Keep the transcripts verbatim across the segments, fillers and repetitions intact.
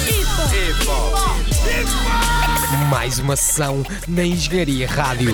Mais uma sessão na Engenharia Rádio.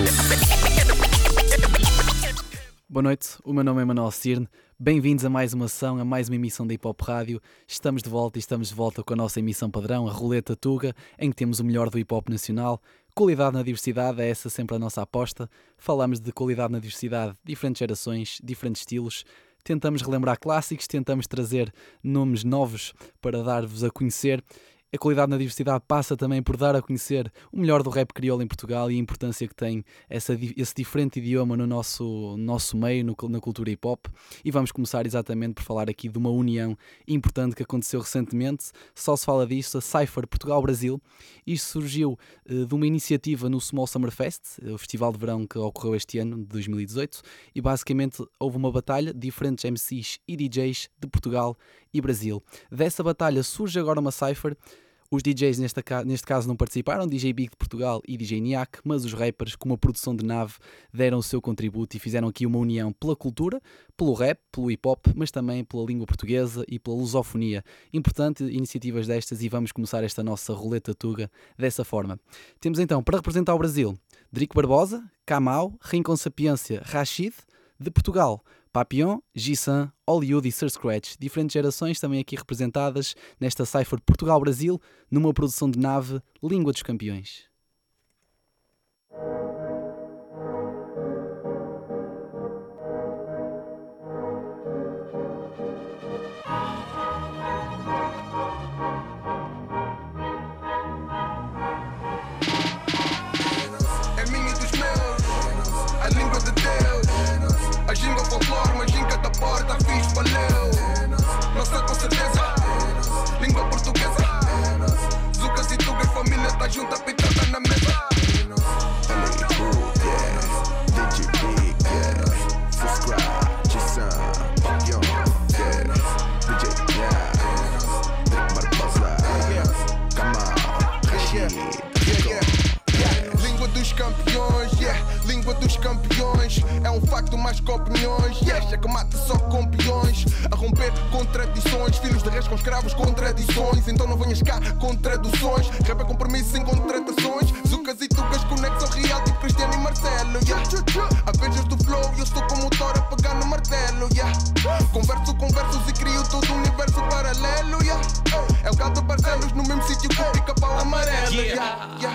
Boa noite, o meu nome é Manuel Cirne. Bem-vindos a mais uma sessão, a mais uma emissão da Hip Hop Rádio. Estamos de volta e estamos de volta com a nossa emissão padrão, a Roleta Tuga, em que temos o melhor do hip hop nacional. Qualidade na diversidade, é essa sempre a nossa aposta. Falamos de qualidade na diversidade, diferentes gerações, diferentes estilos. Tentamos relembrar clássicos, tentamos trazer nomes novos para dar-vos a conhecer. A qualidade na diversidade passa também por dar a conhecer o melhor do rap crioulo em Portugal e a importância que tem essa, esse diferente idioma no nosso, nosso meio, no, na cultura hip-hop. E vamos começar exatamente por falar aqui de uma união importante que aconteceu recentemente. Só se fala disso, a Cypher Portugal-Brasil. Isto surgiu uh, de uma iniciativa no Small Summer Fest, o festival de verão que ocorreu este ano, de dois mil e dezoito, e basicamente houve uma batalha de diferentes M Cs e D Js de Portugal e Brasil. Dessa batalha surge agora uma Cypher. Os D Js neste, neste caso não participaram, D J Big de Portugal e D J Niak, mas os rappers, com uma produção de nave, deram o seu contributo e fizeram aqui uma união pela cultura, pelo rap, pelo hip-hop, mas também pela língua portuguesa e pela lusofonia. Importante iniciativas destas e vamos começar esta nossa roleta tuga dessa forma. Temos então, para representar o Brasil, Drico Barbosa, Kamau, Rincon Sapiência, Rashid. De Portugal, Papillon, Gissan, Hollywood e Sir Scratch. Diferentes gerações também aqui representadas nesta Cypher Portugal-Brasil, numa produção de nave Língua dos Campeões. A ginga folclore, mas ginga da porta, fiz valeu. Não sei com certeza, língua portuguesa. Zucas e tugas, família tá junta, pitada na mesa. Hollywood, yeah. D J Big, yeah. Sir Scratch, Gissan, Papillon, yeah. D J, yeah. Drico Barbosa, Kamau, Rashid, yeah, yeah, yeah. Língua dos campeões, yeah. Língua dos campeões. É um facto mais que opiniões. Yes, é que mata só com peões. A romper contradições. Filhos de reis com escravos, contradições. Então não venhas cá com traduções. Rap é compromisso sem contratações. Zucas e tugas conexão real tipo Cristiano e Marcelo, yeah. A vejas do flow e eu estou como o Thor a pegar no martelo, yeah. Converso com versos e crio todo um universo paralelo, yeah. É o gado de Barcelos no mesmo sítio que o pica-pau amarelo, yeah, yeah.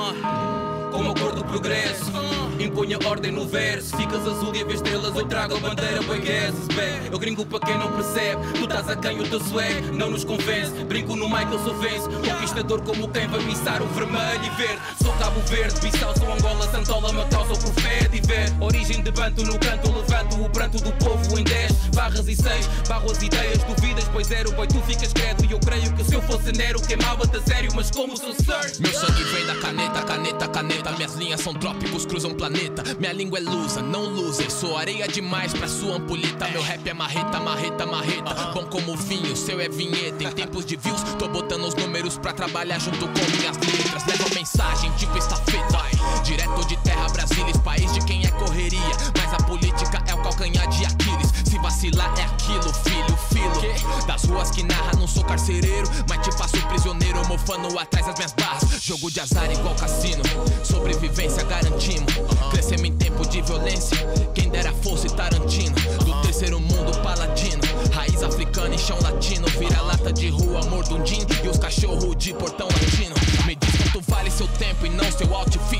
Uh. Como a cor do progresso, imponha ordem no verso. Ficas azul e a ver estrelas, eu trago a bandeira boi guesses, back. Eu gringo para quem não percebe, tu estás a quem o teu swag não nos convence. Brinco no mic, eu sou vence. Conquistador como quem vai missar o vermelho e verde. Sou Cabo Verde, Bissau, sou Angola, Santola, Macau, sou profeta e ver. Origem de banto no canto, levanto o pranto do povo em dez barras e seis. Barro as ideias, duvidas, pois era o boi, tu ficas credo. E eu creio que se eu fosse Nero, queimava-te a sério, mas como sou Sir? Meu sangue vem da caneta, caneta, caneta. Minhas linhas são trópicos, cruzam planeta. Minha língua é lusa, não loser. Sou areia demais pra sua ampulheta. Meu rap é marreta, marreta, marreta. Bom como vinho, seu é vinheta. Em tempos de views, tô botando os números pra trabalhar junto com minhas letras. Levo mensagem tipo estafeta. Direto de terra, Brasília, país de quem é correria. Mas a política é o calcanhar de Aquiles. Se vacilar é aquilo, filho, filo. Das ruas que narra, não sou carcereiro, mas te faço prisioneiro, mofando atrás das minhas barras. Jogo de azar igual cassino. Sobrevivência garantimos. Crescemos em tempo de violência. Quem dera fosse Tarantino. Do terceiro mundo paladino. Raiz africana e chão latino. Vira lata de rua, mordundim. E os cachorros de portão latino. Me diz quanto vale seu tempo e não seu outfit.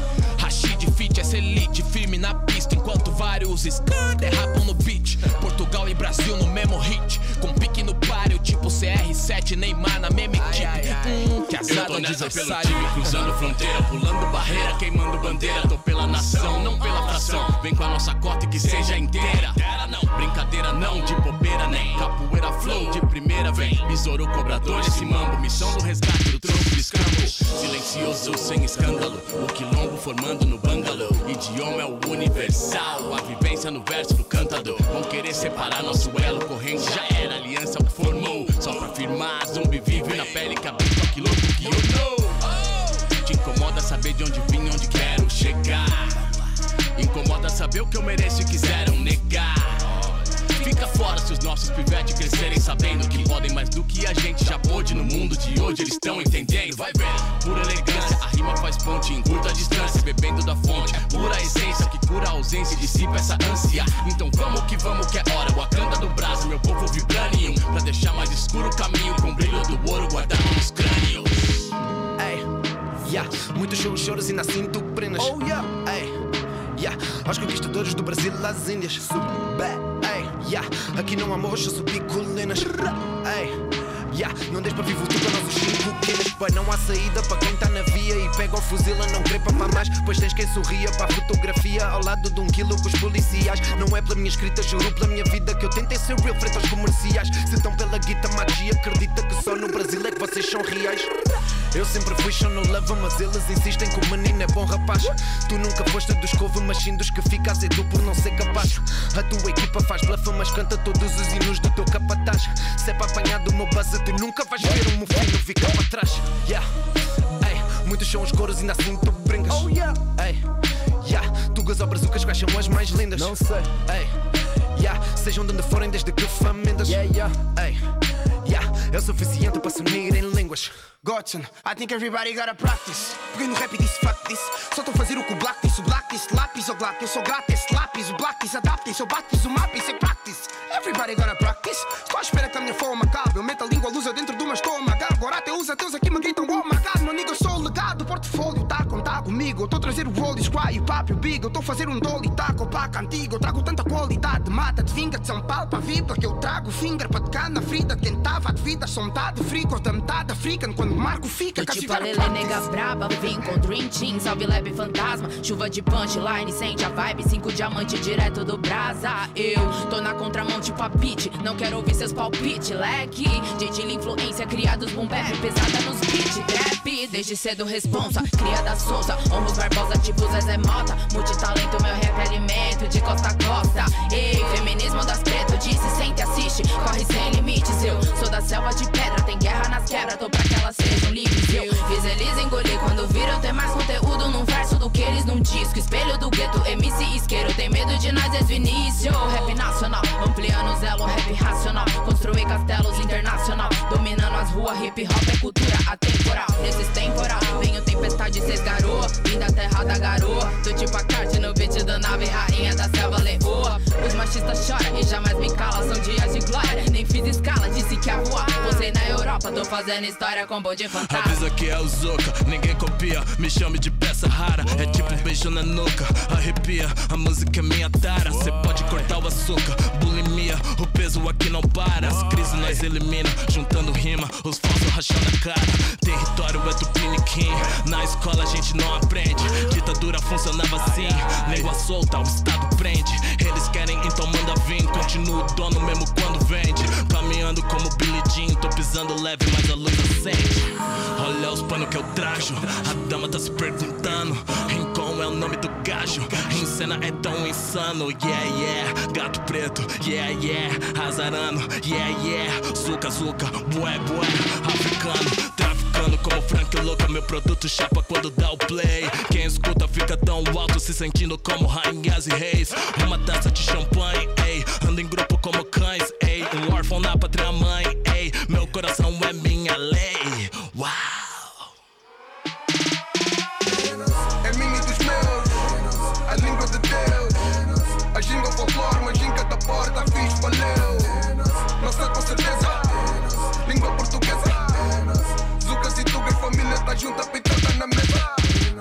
Rashid fit, essa elite. Firme na pista enquanto vários scam derrapam no beat. Portugal e Brasil no mesmo hit. Com pique no páreo tipo C R sete. Neymar na mesma equipe. Hum, que azar. Eu tô nessa pelo time, cruzando fronteira, pulando barreira, queimando bandeira. Tô pela nação, não pela fração. Vem com a nossa cota e que seja inteira. Brincadeira não, de bobeira nem. Capoeira flow, de primeira vem. Besouro cobrador, esse mambo. Missão do resgate do tronco de escambo. Silencioso, sem escândalo. O quilombo formando no bungalow. Idioma é o universal. A vivência no verso do cantador. Vão querer separar nosso elo. Corrente já era, aliança é o que formou. Só pra afirmar, zumbi vive na pele que abriu o quilombo que eu know. Te incomoda saber de onde vim, onde quero chegar. Incomoda saber o que eu mereço e quiseram negar. Fica fora se os nossos nossos pivetes crescerem sabendo que podem mais do que a gente já pôde. No mundo de hoje eles estão entendendo. Vai ver, pura elegância, a rima faz ponte em curta distância, bebendo da fonte, pura essência que cura a ausência e dissipa essa ânsia. Então vamos que vamos que é hora, Wakanda do Brasil, meu povo vibranium, pra deixar mais escuro o caminho com o brilho do ouro guardado nos crânios. Ei, yeah, muitos são os choros e na cinto prendas. Oh yeah, ei, yeah, aos conquistadores do Brasil às Índias. Subé, ei, yeah, aqui não há morros, só subi colinas. Ei, yeah, não deixa para vivo tudo a nossos cinco quilos. Pai, não há saída para quem tá na via e pega o fuzil a não querer papar mais. Pois tens quem sorria para a fotografia ao lado de um quilo com os policiais. Não é pela minha escrita, juro pela minha vida que eu tentei ser real frente aos comerciais. Se estão pela guita magia, acredita que só no Brasil é que vocês são reais. Eu sempre fui chão no lava, mas eles insistem que o menino é bom rapaz. Tu nunca foste dos couve, mas sim dos que fica azedo por não ser capaz. A tua equipa faz bluff, mas canta todos os hinos do teu capataz. Se é para apanhar do meu buzzer, tu nunca vais ver um mofino ficar para trás. Yeah, ei, muitos são os coros, ainda assim tu brincas. Oh yeah, ei, yeah, tugas ou brazucas, quais são as mais lindas? Não sei, ei, yeah, sejam de onde forem desde que famintas. Yeah, yeah, ei, yeah, é o suficiente para se unir em línguas. Godson, I think everybody gotta practice. Peguei no rap e disse fuck this. Só tô a fazer o que o Black disse. O Black disse lápis ou Black. Eu sou grátis, lápis. O Black disse adapte-se. Eu bato-se o mapa e sei practice. Everybody gotta practice. Estou à espera que a minha fome acabe. Eu meto a língua lusa dentro de uma estômago. Agora até os ateus aqui me gritam oh my god. Meu nigga, eu sou o legado. O portfólio tá a contar comigo. Eu tô a trazer o Rolly, Squire, o Papi, o Big. Eu tô a fazer um dolly, taco, o paca antigo. Eu trago tanta qualidade. Mata-te, vinga de São Paulo para a vida. Que eu trago finger para tocar na frida. Tentava de vida, sou metade frio. Corta metade africana. Quando marco fica, tipo a Lele nega braba, vim com Dream Team, salve lab fantasma, chuva de punchline, sente a vibe, cinco diamantes direto do brasa. Eu tô na contramão tipo a Pitty, não quero ouvir seus palpites, leque. J T influência, criados boom bap, pesada nos beats, trap, desde cedo responsa, cria da Souza, honros Barbosa tipo Zezé Mota, multitalento, meu rap é alimento de costa a costa. Ei, feminismo das preto, disse, sente, assiste, corre sem limites. Eu sou da selva de pedra, tem guerra nas quebras, tô pra que elas sejam livres. Eu fiz eles engolir quando viram ter mais conteúdo num verso do que eles num disco. Espelho do gueto, M C isqueiro, tem medo de nós desde o início. Rap nacional, ampliando o zelo, rap racional, construir castelos internacional, dominando as ruas, hip hop é cultura atemporal. Nesses temporal, venho tempestade, cês garoa, vim da terra da garoa, tô tipo a carte no beat da nave, rainha da selva leoa. Os machistas choram e jamais me calam, são dias de glória, nem fiz escala, disse que ia voar. Posei na Europa, tô fazendo história com bonde fantasma. Avisa que é o Zuka, ninguém copia, me chame de peça rara. É tipo um beijo na nuca, arrepia, a música é minha tara. Cê pode cortar o açúcar, bulimia, o peso aqui não para. As crises nós elimina, juntando rima, os falsos rachando a cara. Território é do piniquim, na escola a gente não aprende. Ditadura funcionava assim, língua solta, o estado prende. Eles querem, então manda vir, continuo dono mesmo quando vende. Caminhando como Billy Jean, tô pisando leve, mas a luz acende. Olha os panos que eu trajo, a dama tá se perguntando Rincon é o nome do gajo, em cena é tão insano. Yeah, yeah, gato preto, yeah, yeah, azarano, yeah, yeah, zuca, zuca, bué, bué, africano, traficando como Frank Louca. Meu produto chapa quando dá o play. Quem escuta fica tão alto, se sentindo como rainhas e reis. Uma taça de champanhe, ei, ando em grupo como cães, ei, um órfão na pátria mãe, ei, meu coração é minha lei. Uau! É minha e dos meus, a língua de Deus. A ginga folclore, mas em cada porta fiz valeu. Não sei com certeza, língua portuguesa. Zucas e tuga e família tá junta, pitada na mesa.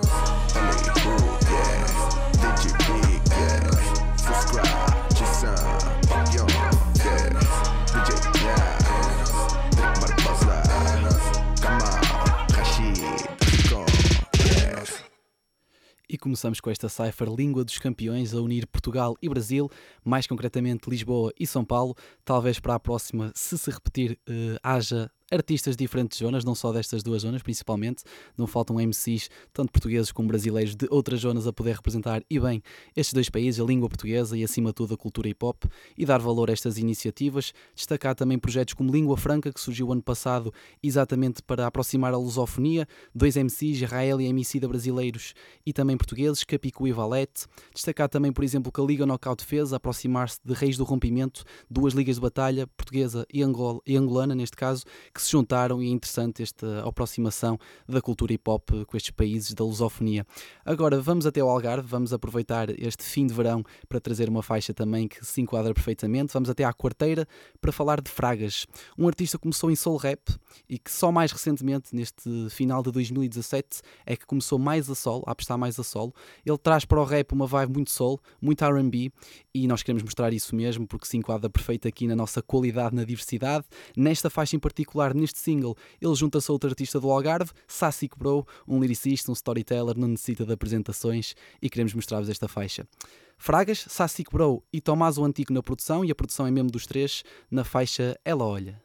E começamos com esta cipher Língua dos Campeões a unir Portugal e Brasil, mais concretamente Lisboa e São Paulo. Talvez para a próxima, se se repetir, uh, haja artistas de diferentes zonas, não só destas duas zonas principalmente, não faltam M Cs, tanto portugueses como brasileiros de outras zonas a poder representar e bem estes dois países, a língua portuguesa e acima de tudo a cultura hip-hop, e dar valor a estas iniciativas, destacar também projetos como Língua Franca, que surgiu ano passado exatamente para aproximar a lusofonia, dois M Cs, Israel e M C da brasileiros e também portugueses, Capicu e Valete, destacar também por exemplo que a Liga Knockout fez, a aproximar-se de Reis do Rompimento, duas ligas de batalha, portuguesa e, Angola, e angolana neste caso, que se juntaram, e é interessante esta aproximação da cultura hip-hop com estes países da lusofonia. Agora vamos até ao Algarve, vamos aproveitar este fim de verão para trazer uma faixa também que se enquadra perfeitamente. Vamos até à Quarteira para falar de Fragas, um artista que começou em soul rap e que só mais recentemente, neste final de dois mil e dezassete, é que começou mais a solo, a apostar mais a solo. Ele traz para o rap uma vibe muito soul, muito R and B, e nós queremos mostrar isso mesmo porque se enquadra perfeito aqui na nossa qualidade, na diversidade. Nesta faixa em particular, neste single, ele junta-se a outro artista do Algarve, Sassic Bro, um lyricista, um storyteller, não necessita de apresentações, e queremos mostrar-vos esta faixa. Fragas, Sassic Bro e Tomás o Antigo na produção, e a produção é mesmo dos três, na faixa Ela Olha.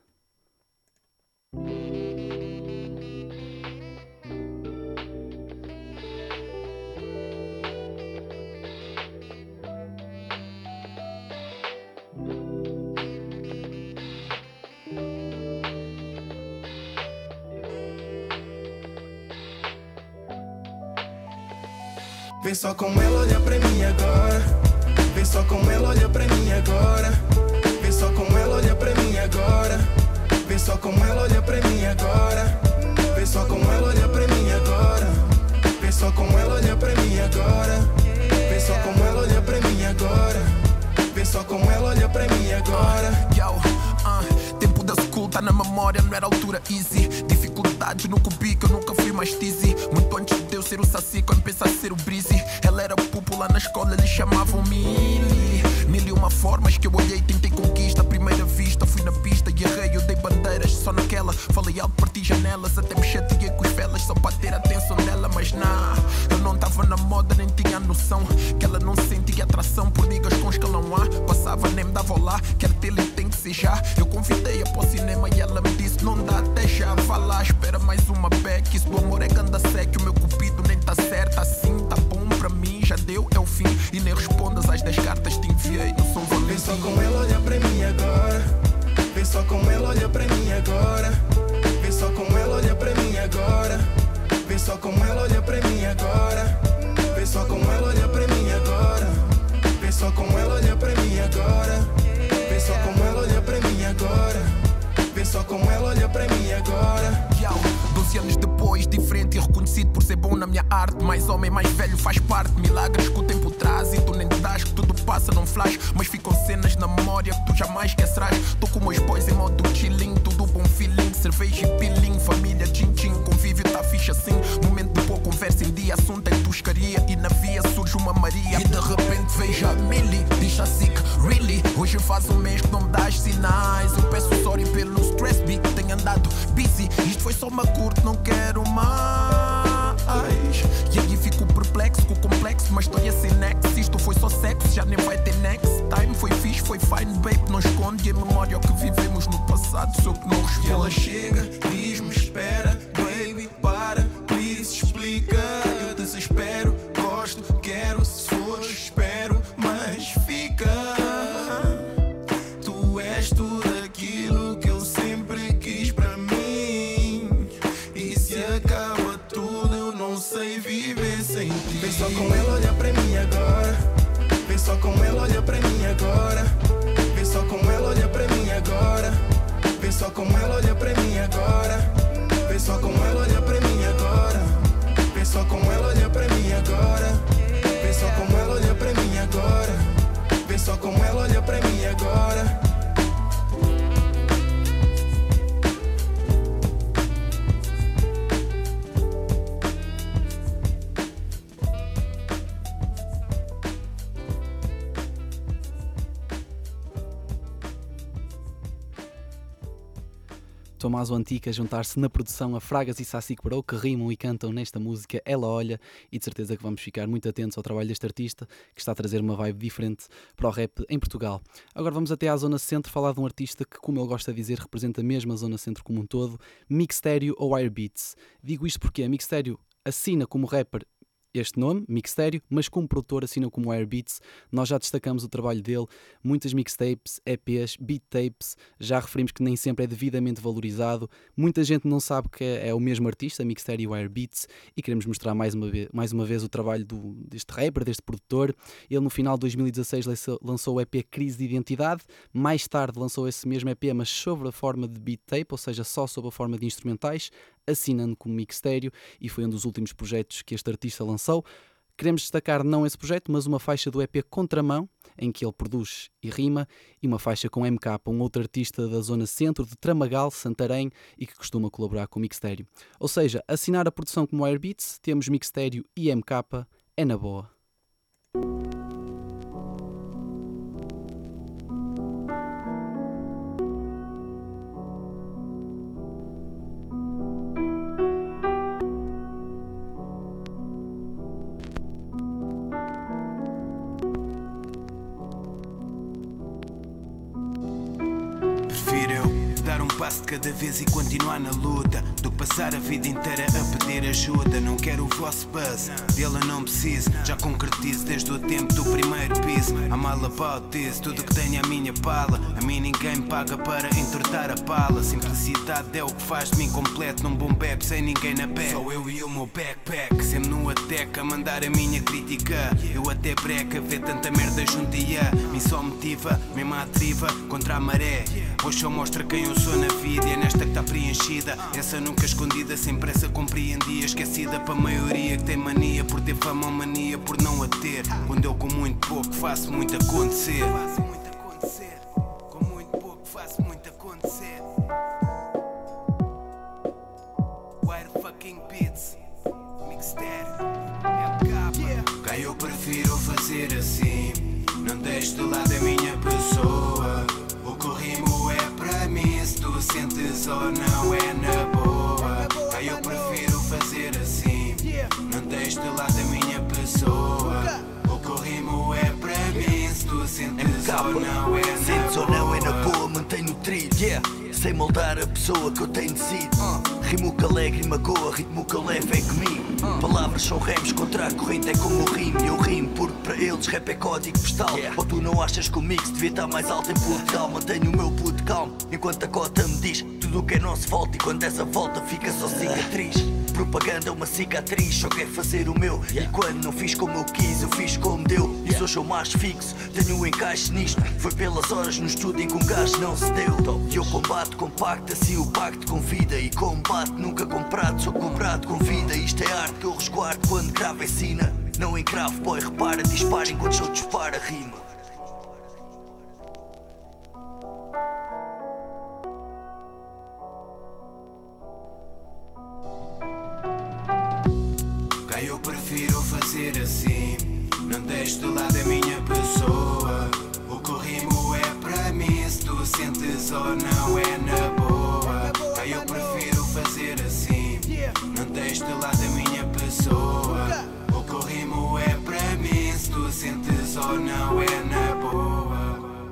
Vem só com ela, olha pra mim agora. Vem só com ela, olha pra mim agora. Vem só com ela, olha pra mim agora. Vem só com ela, olha pra mim agora. Vem só com ela, olha pra mim agora. Vem só com ela, olha pra mim agora. Vem só com ela, olha pra mim agora. Vem só com ela, olha pra mim agora. Yo, uh, tempo da school tá na memória, não era altura easy. Dificuldades no cubico, eu nunca fui mais teasy. Muito antes de eu ser o Saci, quando pensasse ser o Breezy. Ela era popular na escola, eles chamavam Mili. Mil e uma formas que eu olhei, tentei conquista. À primeira vista, fui na pista e errei, eu dei bandeiras. Só naquela, falei alto, parti janelas. Até me chateei com os felas, só para ter a atenção dela. Mas nah, eu não tava na moda, nem tinha noção que ela não sentia atração por niggas com escalão A. Passava, nem me dava lá, quer ter ele tem que ser já. Eu convidei-a para o cinema e ela me disse, não dá até já. Vá lá, espera mais uma back. Isso do amor é ganda sec, o meu cupido nem tá certo. Assim tá bom pra mim, já deu, é o fim. E nem respondas às dez cartas te enviei no São Valentim. Vem só com ela, olha pra mim agora. Vem só com ela, olha pra mim agora. Vem só com ela, olha pra mim agora. Vem só com ela, olha pra mim agora. Vem só com ela, olha pra mim agora. Vem só com ela, olha pra mim agora. Vem só com ela, olha pra mim agora. Vem só com ela, olha pra mim agora. doze anos depois, diferente e reconhecido por ser bom na minha arte. Mais homem, mais velho, faz parte. Milagres que o tempo traz e tu nem te das, que tudo passa num flash. Mas ficam cenas na memória que tu jamais esquecerás. Tô com meus boys em modo chilling, tudo bom feeling. Cerveja e peeling, família, tchim-tchim. Convívio tá fixe assim. Momento de boa conversa em dia, assunto é toscaria. E na via surge uma Maria. E de repente vejo a Millie, diz a sick, really? Hoje faz um mês que não me das sinais. Eu peço sorry pelo stress beat, tenho andado busy. Isto foi só uma curta, não quero mais. E aí fico perplexo com o complexo, mas história sem nexo. Isto foi só sexo, já nem vai ter next time. Foi fixe, foi fine, babe, não esconde. E a memória o que vivemos no passado, só que não responde. E ela chega, diz-me espera, baby, para, please, explica. Eu desespero, gosto, quero, se for, espero, mas fica. Tu és tudo aquilo que eu sempre quis pra mim. E se acaba tudo, eu não sei viver sem ti. Vem só com ela, olha pra mim agora. Vem só com ela, olha pra mim agora. Vem só com ela, olha pra mim agora. Vem só com ela, olha pra mim agora. Tomás Antica a juntar-se na produção a Fragas e Sacique Barou, que rimam e cantam nesta música Ela Olha, e de certeza que vamos ficar muito atentos ao trabalho deste artista, que está a trazer uma vibe diferente para o rap em Portugal. Agora vamos até à Zona Centro falar de um artista que, como ele gosta de dizer, representa mesmo a Zona Centro como um todo, Mixtério ou Airbeats. Digo isto porque a Mixtério assina como rapper este nome, Mixtério, mas como produtor assina como Airbeats. Nós já destacamos o trabalho dele, muitas mixtapes, E Ps, beat tapes, já referimos que nem sempre é devidamente valorizado, muita gente não sabe que é, é o mesmo artista, Mixtério Airbeats, e queremos mostrar mais uma vez, mais uma vez o trabalho do, deste rapper, deste produtor. Ele no final de dois mil e dezasseis lançou, lançou o E P Crise de Identidade, mais tarde lançou esse mesmo E P, mas sobre a forma de beat tape, ou seja, só sob a forma de instrumentais, assinando como Mixtério, e foi um dos últimos projetos que este artista lançou. Queremos destacar não esse projeto, mas uma faixa do E P Contramão, em que ele produz e rima, e uma faixa com M K, um outro artista da Zona Centro, de Tramagal, Santarém, e que costuma colaborar com o Mixtério. Ou seja, assinar a produção como Airbeats, temos Mixtério e M K, é na boa. Passo de cada vez e continuar na luta do que passar a vida inteira a pedir ajuda. Não quero o vosso buzz, dele não preciso. Já concretizo desde o tempo do primeiro piso. I'm all about this, tudo que tenho a minha pala. A mim ninguém me paga para entortar a pala. Simplicidade é o que faz de mim completo num bom bap sem ninguém na pé. Só eu e o meu backpack, sempre no ateca a mandar a minha crítica. Eu até breca, ver tanta merda junto e a mim só motiva, mesmo a atriva contra a maré. Hoje só mostra quem eu sou na vida, e é nesta que está preenchida. Essa nunca escondida, sem pressa compreendia. Esquecida para a maioria que tem mania por ter fama ou mania por não a ter. Quando eu com muito pouco faço muito acontecer. Faço muito acontecer. Com muito pouco faço muito acontecer. Wire fucking beats. Mixtério. Cá eu prefiro fazer assim. Não deixo de lado a minha pessoa. O que o rimo é para mim, se tu sentes ou não é na boa. Aí eu prefiro fazer assim. Não deixo de lado a minha pessoa. O que o rimo é para mim, se tu sentes ou não é na boa. Sentes ou não é na boa, mantenho o trilho, yeah. Sem moldar a pessoa que eu tenho sido. uh. Rimo que alegre e magoa, ritmo que eu levo é comigo. uh. Palavras são remos, contra a corrente é como o rimo. Eu rimo porque para eles rap é código postal, yeah. Ou tu não achas que o mix devia estar mais alto em Portugal? Mantenho o meu puto calmo, enquanto a cota me diz tudo o que é nosso volta, e quando essa volta fica só cicatriz. Propaganda é uma cicatriz, só quero fazer o meu, yeah. E quando não fiz como eu quis, eu fiz como deu, yeah. E sou show mais fixo, tenho um encaixe nisto. Foi pelas horas no estúdio em que um gajo não se deu. E eu combato compacto, assim o pacto com vida. E combate nunca comprado, sou cobrado com vida. Isto é arte que eu resguardo quando gravo ensina. Não encravo, boy, repara, dispara enquanto eu disparo a rima. Eu prefiro fazer assim. Não deixo de lado a minha pessoa. O que o rimo é para mim, se tu sentes ou não é na boa. Aí eu prefiro fazer assim. Não deixo de lado a minha pessoa. O que o rimo é para mim, se tu sentes ou não é na boa.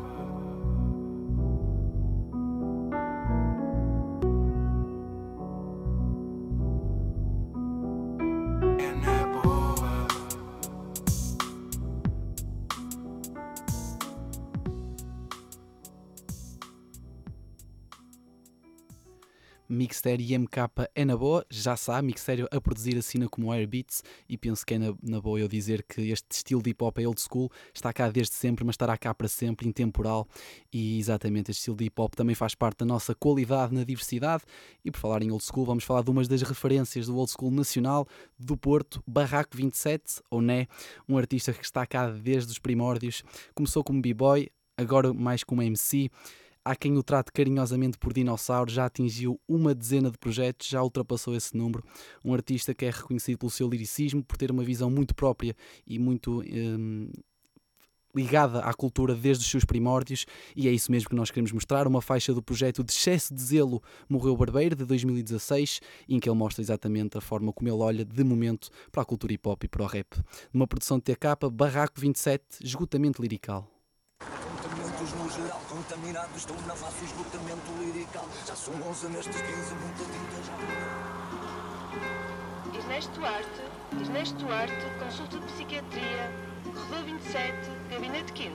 Mixtério e M K é na boa, já sabe, Mixtério a produzir assina como Airbeats, e penso que é na, na boa eu dizer que este estilo de hip-hop é old school, está cá desde sempre, mas estará cá para sempre, intemporal, e exatamente este estilo de hip-hop também faz parte da nossa qualidade na diversidade. E por falar em old school, vamos falar de umas das referências do old school nacional do Porto, Barraco vinte e sete, ou Né, um artista que está cá desde os primórdios, começou como b-boy, agora mais como M C. Há quem o trate carinhosamente por dinossauro, já atingiu uma dezena de projetos, já ultrapassou esse número. Um artista que é reconhecido pelo seu liricismo, por ter uma visão muito própria e muito hum, ligada à cultura desde os seus primórdios, e é isso mesmo que nós queremos mostrar. Uma faixa do projeto De Excesso de Zelo Morreu Barbeiro, de dois mil e dezasseis, em que ele mostra exatamente a forma como ele olha de momento para a cultura hip hop e para o rap. Numa produção de T K, Barraco vinte e sete, Esgotamento Lirical. Contamentos no geral, contaminados, estou na face, esgotamento lirical. Já são onze nestes quinze, muita tinta já. Ernesto Duarte, Ernesto Duarte, consulta de psiquiatria, Rua vinte e sete, Gabinete quinze.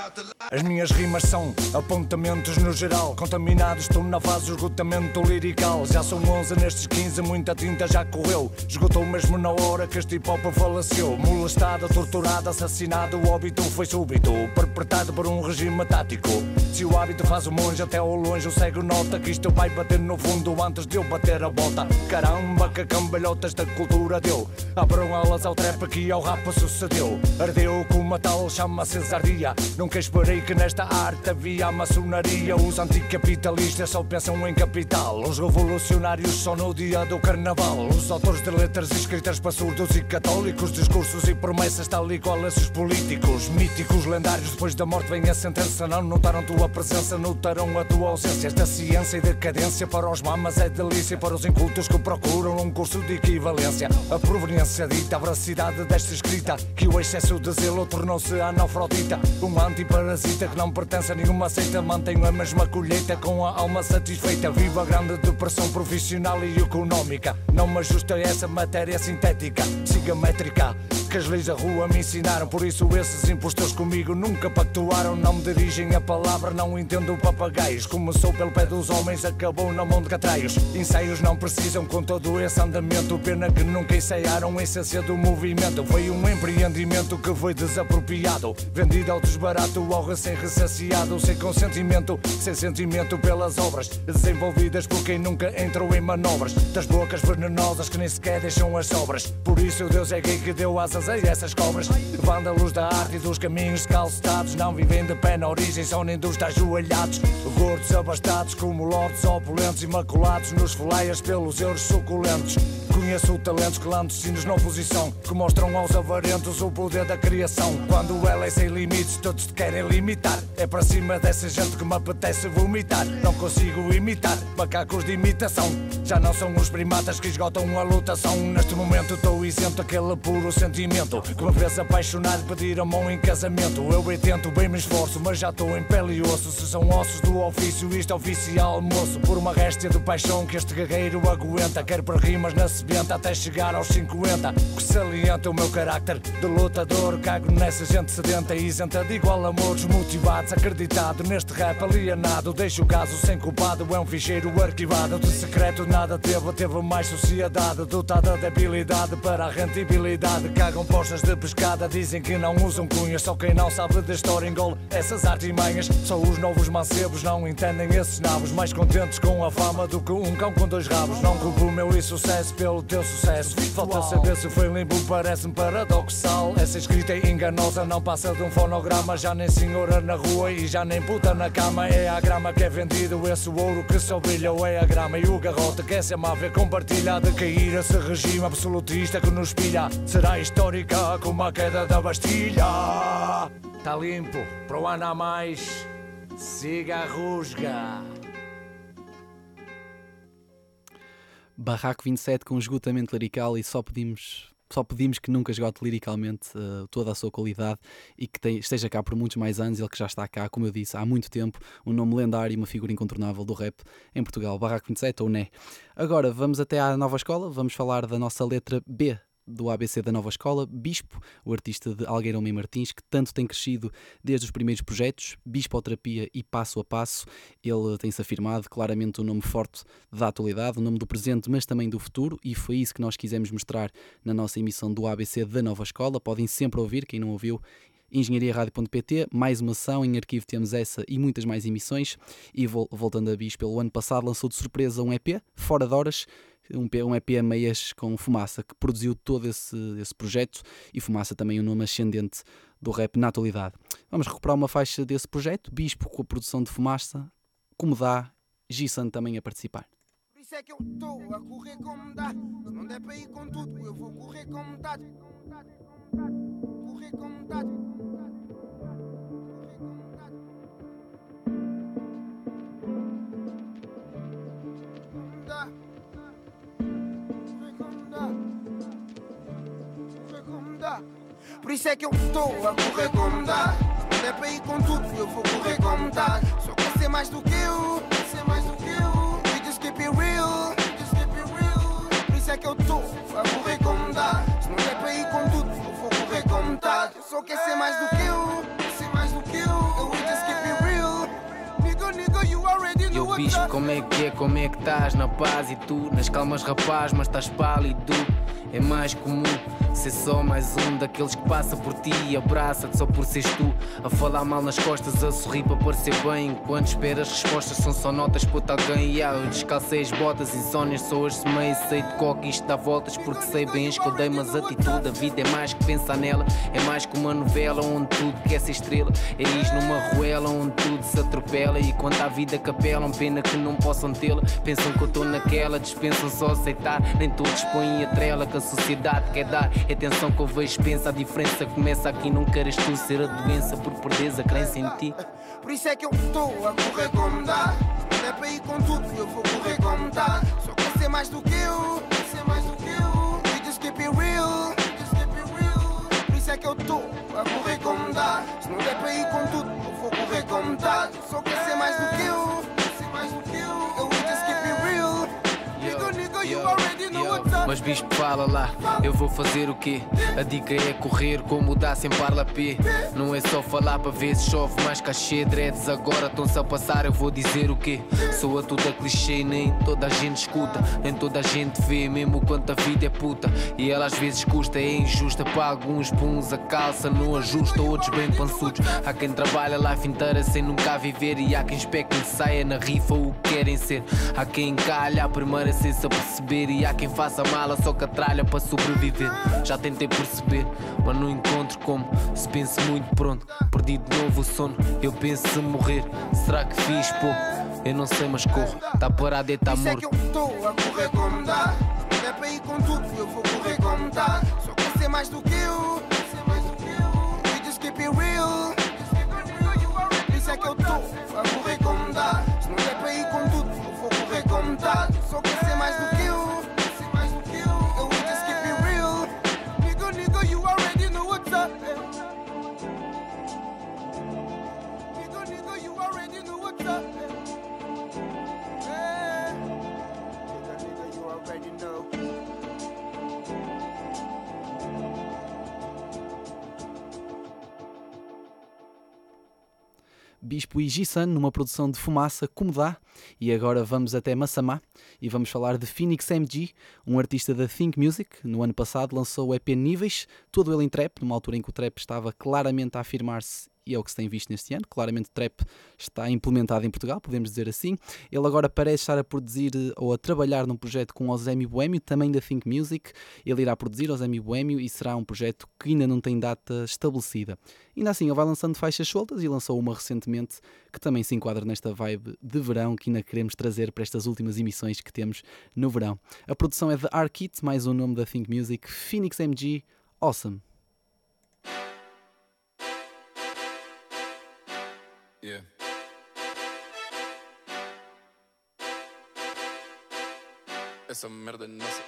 As minhas rimas são apontamentos no geral, contaminados, estou na fase esgotamento lirical. Já são onze nestes quinze, muita tinta já correu. Esgotou mesmo na hora que este hip hop faleceu. Molestado, torturado, assassinado, o óbito foi súbito, perpetrado por um regime tático. Se o hábito faz o monge, até ao longe o cego nota que isto vai bater no fundo antes de eu bater a bota. Caramba, que cambalhotas da cultura deu. Abram alas ao trap que ao rap sucedeu. Ardeu como a tal chama cesardia. Nunca esperei que nesta arte havia a maçonaria. Os anticapitalistas só pensam em capital. Os revolucionários só no dia do carnaval. Os autores de letras escritas para surdos e católicos, discursos e promessas tal e qual esses políticos míticos, lendários. Depois da morte vem a sentença. Não notaram tua presença, notaram a tua ausência. Esta ciência e decadência para os mamas é delícia. Para os incultos que procuram um curso de equivalência. A proveniência dita, a veracidade desta escrita, que o excesso de zelo tornou-se analfrodita. Um antiparasita que não pertence a nenhuma seita. Mantenho a mesma colheita com a alma satisfeita. Vivo a grande depressão profissional e económica. Não me ajusta a essa matéria sintética, psicométrica, que as leis da rua me ensinaram. Por isso esses impostores comigo nunca pactuaram. Não me dirigem a palavra, não entendo papagaios. Começou pelo pé dos homens, acabou na mão de catraios. Ensaios não precisam com todo esse andamento. Pena que nunca ensaiaram a essência do movimento. Foi um empreendimento que foi desapropriado, vendido ao desbarato, ao recém-ressaciado. Sem consentimento, sem sentimento pelas obras desenvolvidas por quem nunca entrou em manobras. Das bocas venenosas que nem sequer deixam as sobras. Por isso o Deus é gay que deu asas a essas cobras. Vândalos da arte e dos caminhos calcetados. Não vivem de pé na origem, são nem dos ajoelhados. Gordos abastados como lordes opulentos, imaculados nos flyers pelos euros suculentos. Conheço talentos clandestinos na oposição, que mostram aos avarentos o poder da criação. Quando ela é sem limites, todos te querem limitar. É para cima dessa gente que me apetece vomitar. Não consigo imitar macacos de imitação. Já não são os primatas que esgotam a lotação. Neste momento estou isento aquele puro sentimento que me fez apaixonado, pedir a mão em casamento. Eu bem tento, bem me esforço, mas já estou em pele e osso. Se são ossos do ofício, isto é oficial, moço. Por uma réstia de paixão que este guerreiro aguenta. Quero para rimas na sebenta até chegar aos cinquenta. Que salienta o meu carácter de lutador. Cago nessa gente sedenta e isenta de igual amor. Desmotivado, desacreditado neste rap alienado. Deixo o caso sem culpado, é um ficheiro arquivado. De secreto nada teve, teve mais sociedade dotada de habilidade para a rentabilidade. Cagam postas de pescada, dizem que não usam cunhas. Só quem não sabe da história engole essas artimanhas. Só os novos mancebos não entendem esses nabos. Mais contentes com a fama do que um cão com dois rabos. Não culpo o meu insucesso pelo teu sucesso. Falta saber se foi limpo, parece-me paradoxal. Essa escrita é enganosa, não passa de um fonograma. Já nem senhora na rua e já nem puta na cama. É a grama que é vendido, esse ouro que só brilha. Ou é a grama e o garrote que essa má ver compartilhada. Cair esse regime absolutista que nos pilha. Será histórica como a queda da Bastilha. Tá limpo, pro ano a mais. Siga a rusga. Barraco vinte e sete com esgotamento lirical, e só pedimos, só pedimos que nunca esgote liricalmente uh, toda a sua qualidade e que te, esteja cá por muitos mais anos. Ele que já está cá, como eu disse, há muito tempo, um nome lendário e uma figura incontornável do rap em Portugal. Barraco vinte e sete ou Né. Agora vamos até à Nova Escola, vamos falar da nossa letra B do A B C da Nova Escola. Bispo, o artista de Algueirão e Martins, que tanto tem crescido desde os primeiros projetos, Bispoterapia e Passo a Passo. Ele tem-se afirmado claramente um nome forte da atualidade, um nome do presente, mas também do futuro, e foi isso que nós quisemos mostrar na nossa emissão do A B C da Nova Escola. Podem sempre ouvir, quem não ouviu, engenharia rádio ponto pt, mais uma ação, em arquivo temos essa e muitas mais emissões. E voltando a Bispo, pelo ano passado lançou de surpresa um E P, Fora de Horas, um E P a meias com Fumaça, que produziu todo esse, esse projeto, e Fumaça também um nome ascendente do rap na atualidade. Vamos recuperar uma faixa desse projeto, Bispo com a produção de Fumaça, como dá, G-Sun também a participar. Por isso é que eu estou a correr como dá. Se não der para ir com tudo, eu vou correr como dá. Correr como dá. Por isso é que eu estou a correr como dá. Se não é para ir com tudo, eu vou correr como dá. Só quer ser mais do que eu, ser mais do que eu. We just keep it real, just keep it real. Por isso é que eu estou a correr como dá. Se não é para ir com tudo, eu vou correr como dá. Eu só quer ser mais do que eu, ser mais do que eu. We just keep it real. Nigga, nigga, you already know what's bicho, up. como é que é, como é que estás? Na paz e tu, nas calmas rapaz, mas estás pálido. É mais comum ser só mais um daqueles que passa por ti e abraça-te só por seres tu. A falar mal nas costas, a sorrir para parecer bem. Enquanto esperas respostas são só notas para alguém. Yeah, eu descalcei as botas, insónias, só hoje semei. Sei de coque, isto dá voltas porque sei bem as que eu dei. Mas a atitude, a vida é mais que pensar nela. É mais que uma novela onde tudo quer ser estrela. É ir numa ruela onde tudo se atropela. E quanto à vida capelam, pena que não possam tê-la. Pensam que eu estou naquela, dispensam só aceitar. Nem todos põem a trela que a sociedade quer dar. É atenção que eu vejo, pensa, a diferença começa aqui. Não queres tu ser a doença por perderes a crença em ti. Por isso é que eu estou a correr como dá. Se não é para ir com tudo, eu vou correr como dá. Só quer ser mais do que eu, ser mais do que eu. We just keep it real, just keep it real. Por isso é que eu estou a correr como dá. Se não é para ir com tudo, eu vou correr como dá. Só quer ser mais do que eu, ser mais do que eu. We just keep it real. Nigga, nigga, you already know what's up. Mas bispo, fala lá, eu vou fazer o quê? A dica é correr como dá sem parlapê. Não é só falar para ver se chove mais cachê. Dreads agora estão-se a passar, eu vou dizer o quê? Soa tudo a clichê, nem toda a gente escuta. Nem toda a gente vê, mesmo quanto a vida é puta. E ela às vezes custa, é injusta. Para alguns puns a calça não ajusta, outros bem pançudos. Há quem trabalha a life inteira sem nunca viver. E há quem espera que saia na rifa o que querem ser. Há quem encalha a primeira sem se aperceber. E há quem faça mala só que atralha para sobreviver. Já tentei perceber, mas não encontro como. Se penso muito pronto, perdi de novo o sono. Eu penso se morrer, será que fiz pouco? Eu não sei, mas corro, tá parado e tá morto. morto. Isso é que eu estou a correr como dá. Se não é para ir com tudo, eu vou correr como dá. Só quer ser mais do que eu, ser mais do que eu. We just keep it real. Por isso é que eu estou a correr como dá. Se não é para ir com tudo, eu vou correr como dá. Só quer ser mais do que eu, ser mais do que eu. We just keep it real. Nigga, nigga, you already know what's up. Nigga, nigga, you already know what's up. Yeah. Nigga, nigga, you already know. Bispo e G-Sun numa produção de Fumaça, como dá. E agora vamos até Massamá e vamos falar de Phoenix M G, um artista da Think Music. No ano passado lançou o E P Níveis, todo ele em trap, numa altura em que o trap estava claramente a afirmar-se, e é o que se tem visto neste ano. Claramente o trap está implementado em Portugal, podemos dizer assim. Ele agora parece estar a produzir ou a trabalhar num projeto com Ozemi Boémio, também da Think Music. Ele irá produzir Ozemi Boémio e será um projeto que ainda não tem data estabelecida. Ainda assim, ele vai lançando faixas soltas e lançou uma recentemente que também se enquadra nesta vibe de verão que ainda queremos trazer para estas últimas emissões que temos no verão. A produção é de R-Kit, mais um nome da Think Music, Phoenix M G, Awesome. Yeah. Essa merda é nossa.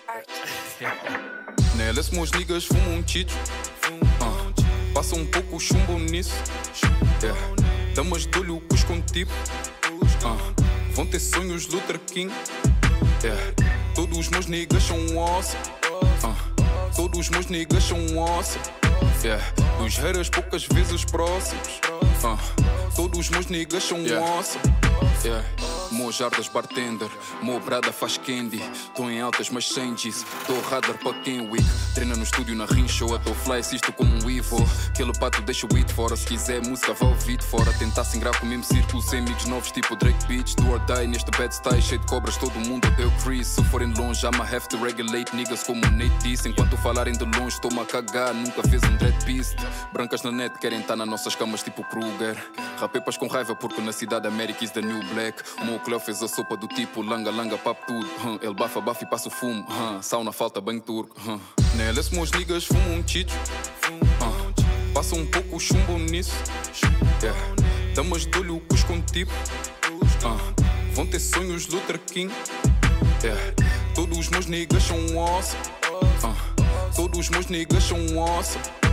Nela, meus niggas fumam um chicho. Uh, passa um pouco o chumbo nisso. Yeah. Damas de olho, cuscam tipo. Uh, vão ter sonhos Luther King. Yeah. Todos os meus niggas são awesome. Uh, todos os meus niggas são awesome. Yeah. Dos haters poucas vezes próximos. Uh, todos os meus niggas são yeah. awesome. Yeah. Mo jardas bartender, mo brada faz candy. Tô em altas mas sem disso, tô radar pra quem weak. Treina no estúdio na rincha ou a tô fly, assisto como um Ivo. Aquele pato deixa o beat fora, se quiser música vá ouvir fora. Tentar se ingrar com o mesmo círculo, sem amigos novos tipo Drake Beach. Do or die neste bad style, cheio de cobras, todo mundo odeia o Chris. Se forem longe, I'ma have to regulate niggas como o Nate disse. Enquanto falarem de longe, estou-me a cagar, nunca fez um dread piece. Brancas na net querem estar nas nossas camas tipo Kruger. Rapepas com raiva porque na cidade América is the new black. O meu Cleo fez a sopa do tipo langa langa papo tudo. Huh. Ele bafa bafa e passa o fumo. Huh. Sauna falta banho turco. Huh. Nela se meus niggas fumam um chicho. Uh. Passa um pouco o chumbo nisso. Yeah. Damas de olho cuscam tipo. Uh. Vão ter sonhos Luther King. Yeah. Todos os meus niggas são awesome. Uh. Todos os meus niggas são awesome.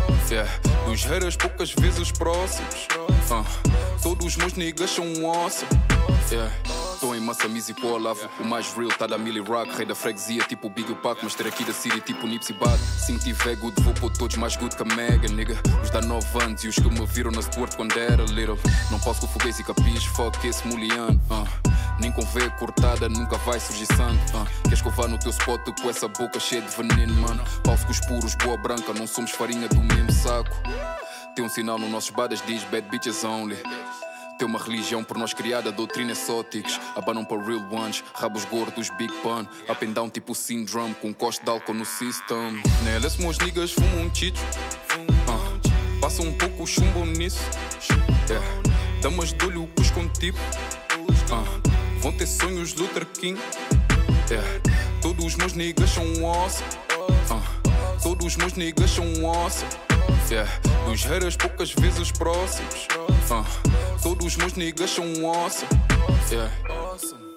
Yeah. Dos haters poucas vezes os próximos. uh. Todos os meus niggas são awesome. Yeah. Tô em massa music lavo o mais real, tá da Millie Rock. Rei da freguesia, tipo Big Pac. Mas ter aqui da city, tipo Nipsey Bad. Se me tiver good, vou pôr todos mais good que a Mega, nigga. Os da nove anos e os que me viram na sport quando era little. Não posso com foguês e capis, fuck esse muliano. uh. Nem com veia cortada, nunca vai surgir sangue. uh. Queres que eu vá no teu spot com essa boca cheia de veneno, mano? Pauso com os puros, boa branca, não somos farinha do mesmo saco. Tem um sinal nos nossos badas, diz bad bitches only. Tem uma religião por nós criada, doutrina exóticos. Abanam para real ones, rabos gordos, big pun. Up and down tipo syndrome, com coste de álcool no system. Nelas meus niggas fumam um chicho. uh. Passam um pouco chumbo nisso. yeah. Damas de olho, buscam tipo. uh. Vão ter sonhos Luther King. yeah. Todos os meus niggas são awesome. uh. Todos os meus niggas são awesome. yeah. Dos haters poucas vezes os próximos. uh. Todos os meus niggas são awesome. Yeah. Awesome.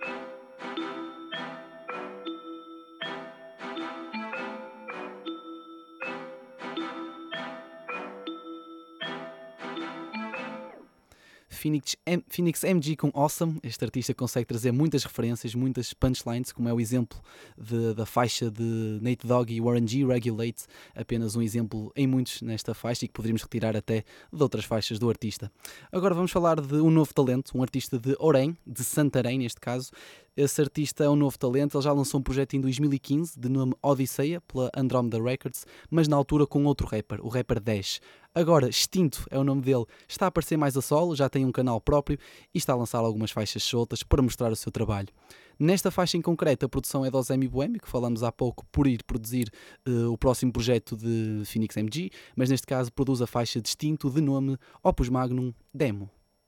Phoenix, M- Phoenix M G com Awesome. Este artista consegue trazer muitas referências, muitas punchlines, como é o exemplo de, da faixa de Nate Dogg e Warren G, Regulate. Apenas um exemplo em muitos nesta faixa e que poderíamos retirar até de outras faixas do artista. Agora vamos falar de um novo talento, um artista de Orem, de Santarém neste caso. Esse artista é um novo talento, ele já lançou um projeto em dois mil e quinze de nome Odisseia, pela Andromeda Records, mas na altura com outro rapper, o rapper Dash. Agora, Extinto é o nome dele, está a aparecer mais a solo, já tem um canal próprio e está a lançar algumas faixas soltas para mostrar o seu trabalho. Nesta faixa em concreto, a produção é do Ozemi Boêmio, que falamos há pouco por ir produzir uh, o próximo projeto de Phoenix M G, mas neste caso produz a faixa de Extinto de nome Opus Magnum Demo.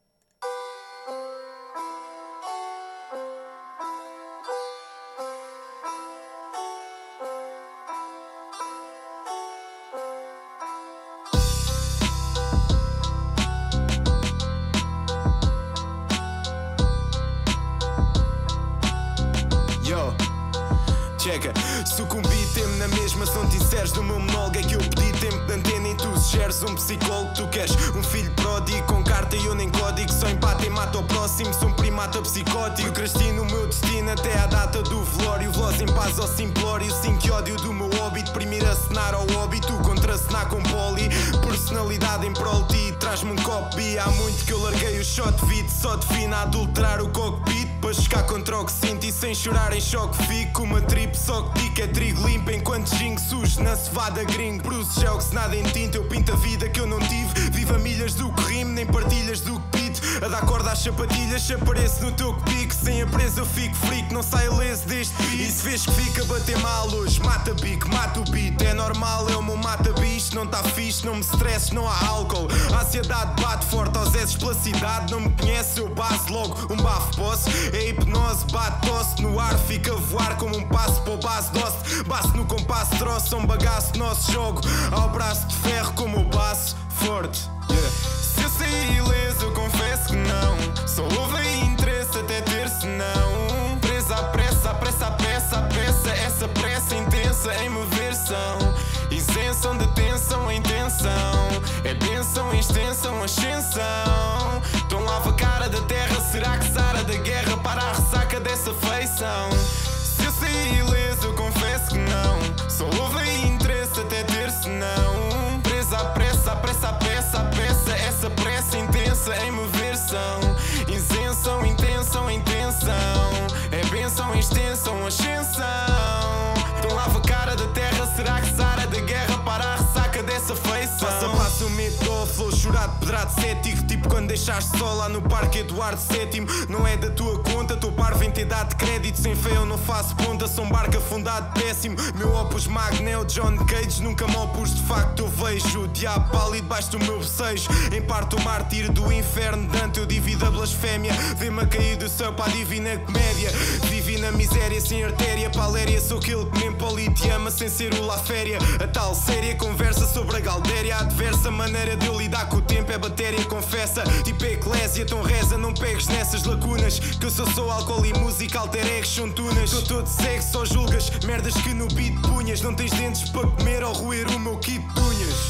Checa, sucumbi, tem-me na mesma, se não te inseres no meu monólogo é que eu pedi tempo de antena e tu sugeres um psicólogo. Tu queres um filho pródigo com carta e eu nem código, só empate e mata o próximo, sou um primata psicótico. Eu cresci no meu destino até à data do velório, voz em paz ao simplório, sim que ódio do meu hobby, deprimir a cenar ao hobby, tu contracenar com poli, personalidade em prol de ti, traz-me um copo bi, há muito que eu larguei o shot vid, só defino a adulterar o cockpit, para chegar contra o que sinto e sem chorar em choque fico, uma trip só que dica é trigo limpo, enquanto gingo sujo na cevada gringo, bruços jogo-se nada em tinta, eu pinto a vida que eu não tive, viva milhas do que rimo, nem partilhas do que pito, a dar corda às sapatilhas, se apareço no teu pique, sem a presa eu fico freak, não saio leso deste beat, e se vês que fica a bater mal hoje, mata bico, mata o beat, é normal, é o meu mata bicho, não tá fixe, não me stresses, não há álcool, a ansiedade bate forte aos esses pela cidade, não me conhece, eu baso logo, um bafo posso, é hipnose, bate tosse no ar, fica a voar como um passo para o base doce, baço no compasso, troço, um bagaço, nosso jogo, ao braço de ferro como o baço forte, yeah. Se eu sair ileso, eu confesso que não, só houve interesse até ter senão, presa à pressa, à pressa, à peça, à peça, essa pressa intensa em me ver são, isenção de tensão, a intenção, é bênção, extensão, ascensão, tão lava a cara da terra, será que sara da guerra para a ressaca dessa feição? Se eu sair ileso, eu confesso que não, só houve interesse até ter senão, presa à pressa, à pressa, à peça, à peça, essa pressa intensa em me ver são, isenção, intenção, intenção, é bênção, extensão, ascensão, tão lava a cara da terra, será que sara da guerra para a ressaca dessa feição? Passo a passo o medo, flow chorado, pedrado cético, tipo quando deixaste só lá no parque Eduardo sétimo, não é da tua conta, tô parvo em ter dado crédito, sem fé eu não faço ponta, sou um barco afundado péssimo, meu opus magneo, John Cage, nunca me opus de facto, eu vejo o diabo pálido debaixo do meu bocejo, em parte o mártir do inferno, Dante eu divido a blasfémia, vê-me a cair do céu para a divina comédia, divina miséria sem artéria, paléria, sou aquele que nem polite ama sem ser o La Féria, a tal séria conversa sobre a galdéria, a adversa maneira de eu lidar com o tempo é batéria, confessa, tipo a eclésia, então reza, não pegues nessas lacunas, que eu sou só álcool e música, alter eggs são tunas, tô todo cego, só julgas, merdas que no beat punhas, não tens dentes para comer ou roer o meu kit de unhas. Se eu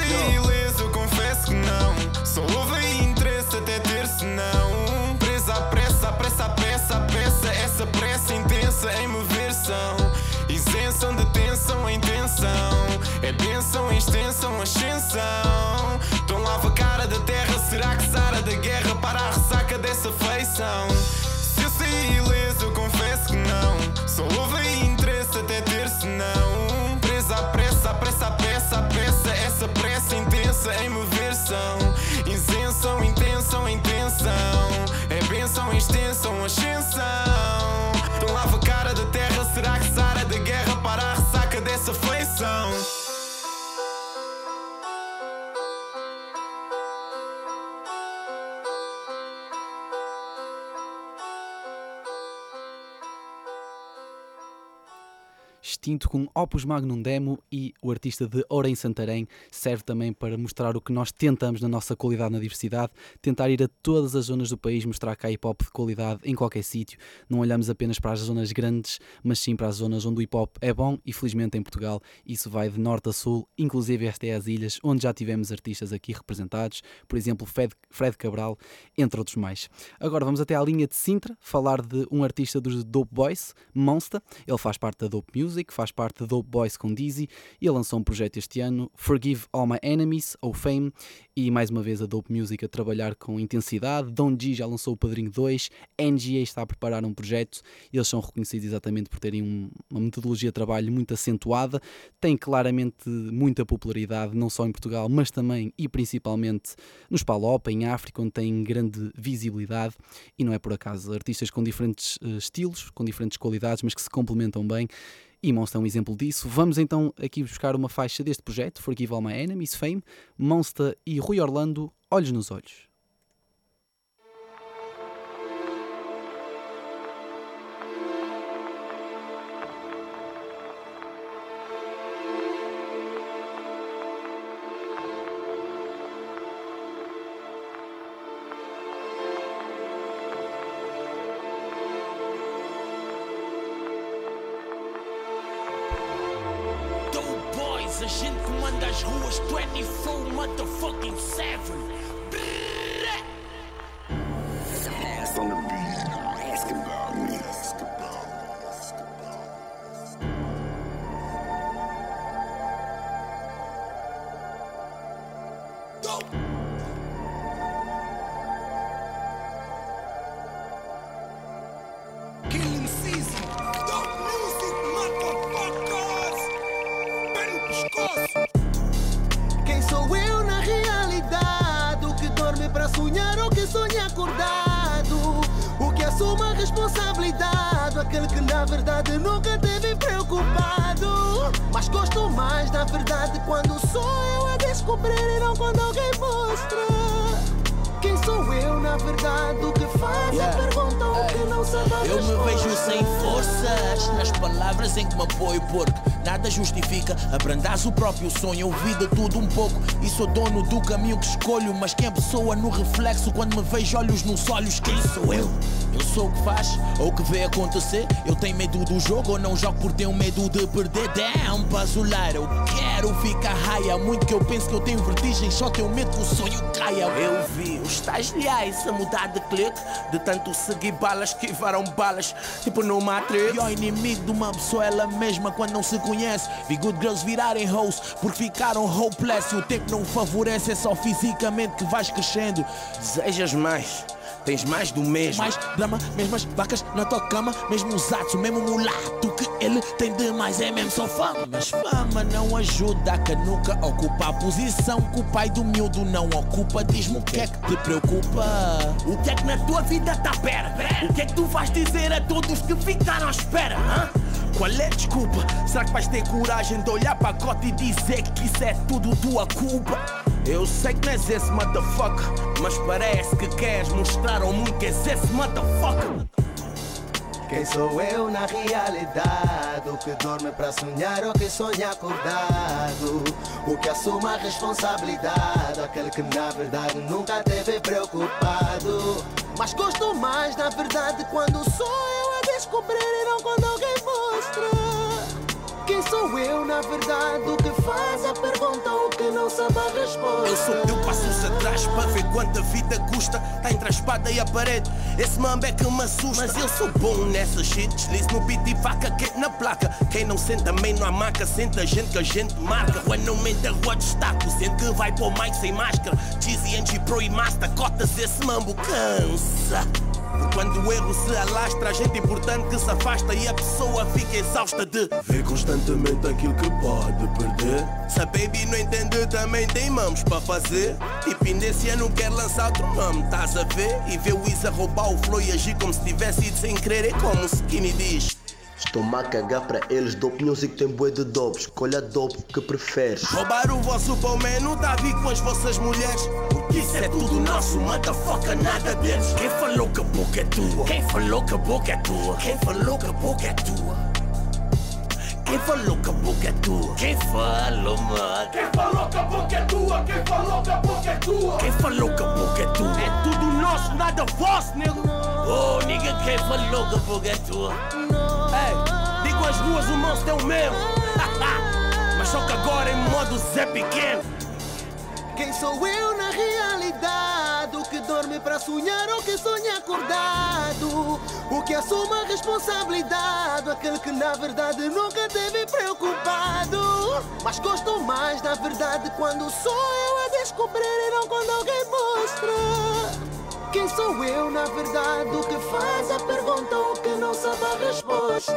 saí ileso, eu confesso que não. Só houve aí interesse até ter senão. Presa à pressa, a pressa, a pressa, a pressa. Essa pressa intensa em me ver são isenção de tensão, a intenção é bênção, extensão, ascensão. Então lava a cara da terra, será que sara da guerra para a ressaca dessa feição? Se eu saí ileso, eu confesso que não. Só houve aí interesse até ter senão. Presa à pressa, a pressa, a pressa, a pressa. Essa pressa intensa em me ver são isenção, intenção, intenção é bênção, extensão, ascensão. Então lava a cara da terra, será que sara da guerra para a ressaca dessa feição? Extinto com Opus Magnum Demo, e o artista de Ouro Santarém serve também para mostrar o que nós tentamos na nossa qualidade na diversidade, tentar ir a todas as zonas do país, mostrar cá hip hop de qualidade em qualquer sítio. Não olhamos apenas para as zonas grandes, mas sim para as zonas onde o hip hop é bom, e felizmente em Portugal isso vai de norte a sul, inclusive até às ilhas, onde já tivemos artistas aqui representados, por exemplo Fred, Fred Cabral, entre outros mais. Agora vamos até à linha de Sintra, falar de um artista dos Dope Boys, Monster. Ele faz parte da Dope Music, faz parte da Dope Boys com Dizzy, e ele lançou um projeto este ano, Forgive All My Enemies, ou Fame, e mais uma vez a Dope Music a trabalhar com intensidade. Don G já lançou o Padrinho dois, N G A está a preparar um projeto, eles são reconhecidos exatamente por terem um, uma metodologia de trabalho muito acentuada, têm claramente muita popularidade, não só em Portugal, mas também e principalmente nos Palop, em África, onde têm grande visibilidade, e não é por acaso, artistas com diferentes uh, estilos, com diferentes qualidades, mas que se complementam bem. E Monster é um exemplo disso. Vamos então aqui buscar uma faixa deste projeto, Forgive All My Enemies, Fame, Monster e Rui Orlando, Olhos nos Olhos. A gente comanda as ruas vinte e quatro motherfucking seven. Ask on the beat. Ask about me. Ask about me. Killing season. Dope music, motherfuckers. Quem sou eu na realidade? O que dorme para sonhar ou que sonha acordado? O que assume a responsabilidade? Aquele que na verdade nunca teve preocupado. Mas gosto mais da verdade quando sou eu a descobrir e não quando alguém mostra. Quem sou eu na verdade? O que faz yeah. A pergunta o que não sabe a eu resposta. Me vejo sem forças nas palavras em que me apoio, porque nada justifica abrandar o próprio sonho. Ouvi de tudo um pouco e sou dono do caminho que escolho. Mas quem é pessoa no reflexo quando me vejo olhos nos olhos? Quem sou eu? Eu sou o que faz ou o que vê acontecer. Eu tenho medo do jogo ou não jogo por ter um medo de perder. Damn, pazular, eu quero ficar raia. Muito que eu penso que eu tenho vertigem, só tenho medo que o sonho caia. Eu vi os tais leais a mudar de clique, de tanto seguir balas que varam balas, tipo no Matrix. E o inimigo de uma pessoa é ela mesma quando não se conhece. Vi good girls virarem hoes porque ficaram hopeless. E o tempo não favorece, é só fisicamente que vais crescendo. Desejas mais, tens mais do mesmo. Mais drama, mesmas vacas na tua cama, mesmo os atos, o mesmo mulato que ele tem demais, é mesmo só fama. Mas fama não ajuda a que nunca ocupa a posição que o pai do miúdo não ocupa. Diz-me o que é que te preocupa? O que é que na tua vida tá pera? O que é que tu vais dizer a todos que ficaram à espera? Hã? Qual é a desculpa? Será que vais ter coragem de olhar para a cota e dizer que isso é tudo tua culpa? Eu sei que não és esse motherfucker, mas parece que queres mostrar ao mundo que és esse motherfucker. Quem sou eu na realidade? O que dorme para sonhar ou que sonha acordado? O que assume a responsabilidade? Aquele que na verdade nunca teve preocupado. Mas gosto mais da verdade quando sou eu a descobrir e não quando alguém mostra. Quem sou eu, na verdade? O que faz a pergunta, o que não sabe a resposta. Eu sou eu, passo-se atrás para ver quanto a vida custa. Tá entre a espada e a parede, esse mambo é que me assusta. Mas eu sou bom nessa shit, deslize no beat e vaca quente na placa. Quem não senta também não há maca, senta a gente que a gente marca. Rua não mente a rua de destaque, sente que vai pôr mais sem máscara. Cheesy, Angie, Pro e Master, cotas esse mambo cansa. Quando o erro se alastra, a gente importante que se afasta e a pessoa fica exausta de ver constantemente aquilo que pode perder. Se a baby não entende, também tem mamos para fazer. Tipo, nesse ano quer lançar outro mamo, estás a ver? E ver o Isa roubar o flow e agir como se tivesse ido sem querer. É como o Skinny diz: estou-me a cagar para eles, dope music tem bué de dope. Escolha dope que preferes. Roubar o vosso pão não dá a vir com as vossas mulheres. Isso é tudo nosso, motherfucker, nada deles. Quem falou que a boca é tua? Quem falou que a boca é tua? Quem falou que a boca é tua? Quem falou que a boca é tua? Quem falou, mano? Quem falou que a boca é tua? Quem falou que a boca é tua? Quem falou que a boca é tua? É tudo nosso, nada vosso, nego. Oh, nigga, quem falou que a boca é tua? Ei, digo as ruas, o monstro é o mesmo. Mas só que agora em modo Zé Pequeno. Quem sou eu na realidade? O que dorme para sonhar ou que sonha acordado? O que assume a responsabilidade? Aquele que na verdade nunca teve preocupado. Mas gosto mais da verdade quando sou eu a descobrir e não quando alguém mostra. Quem sou eu na verdade? O que faz a pergunta, o que não sabe a resposta.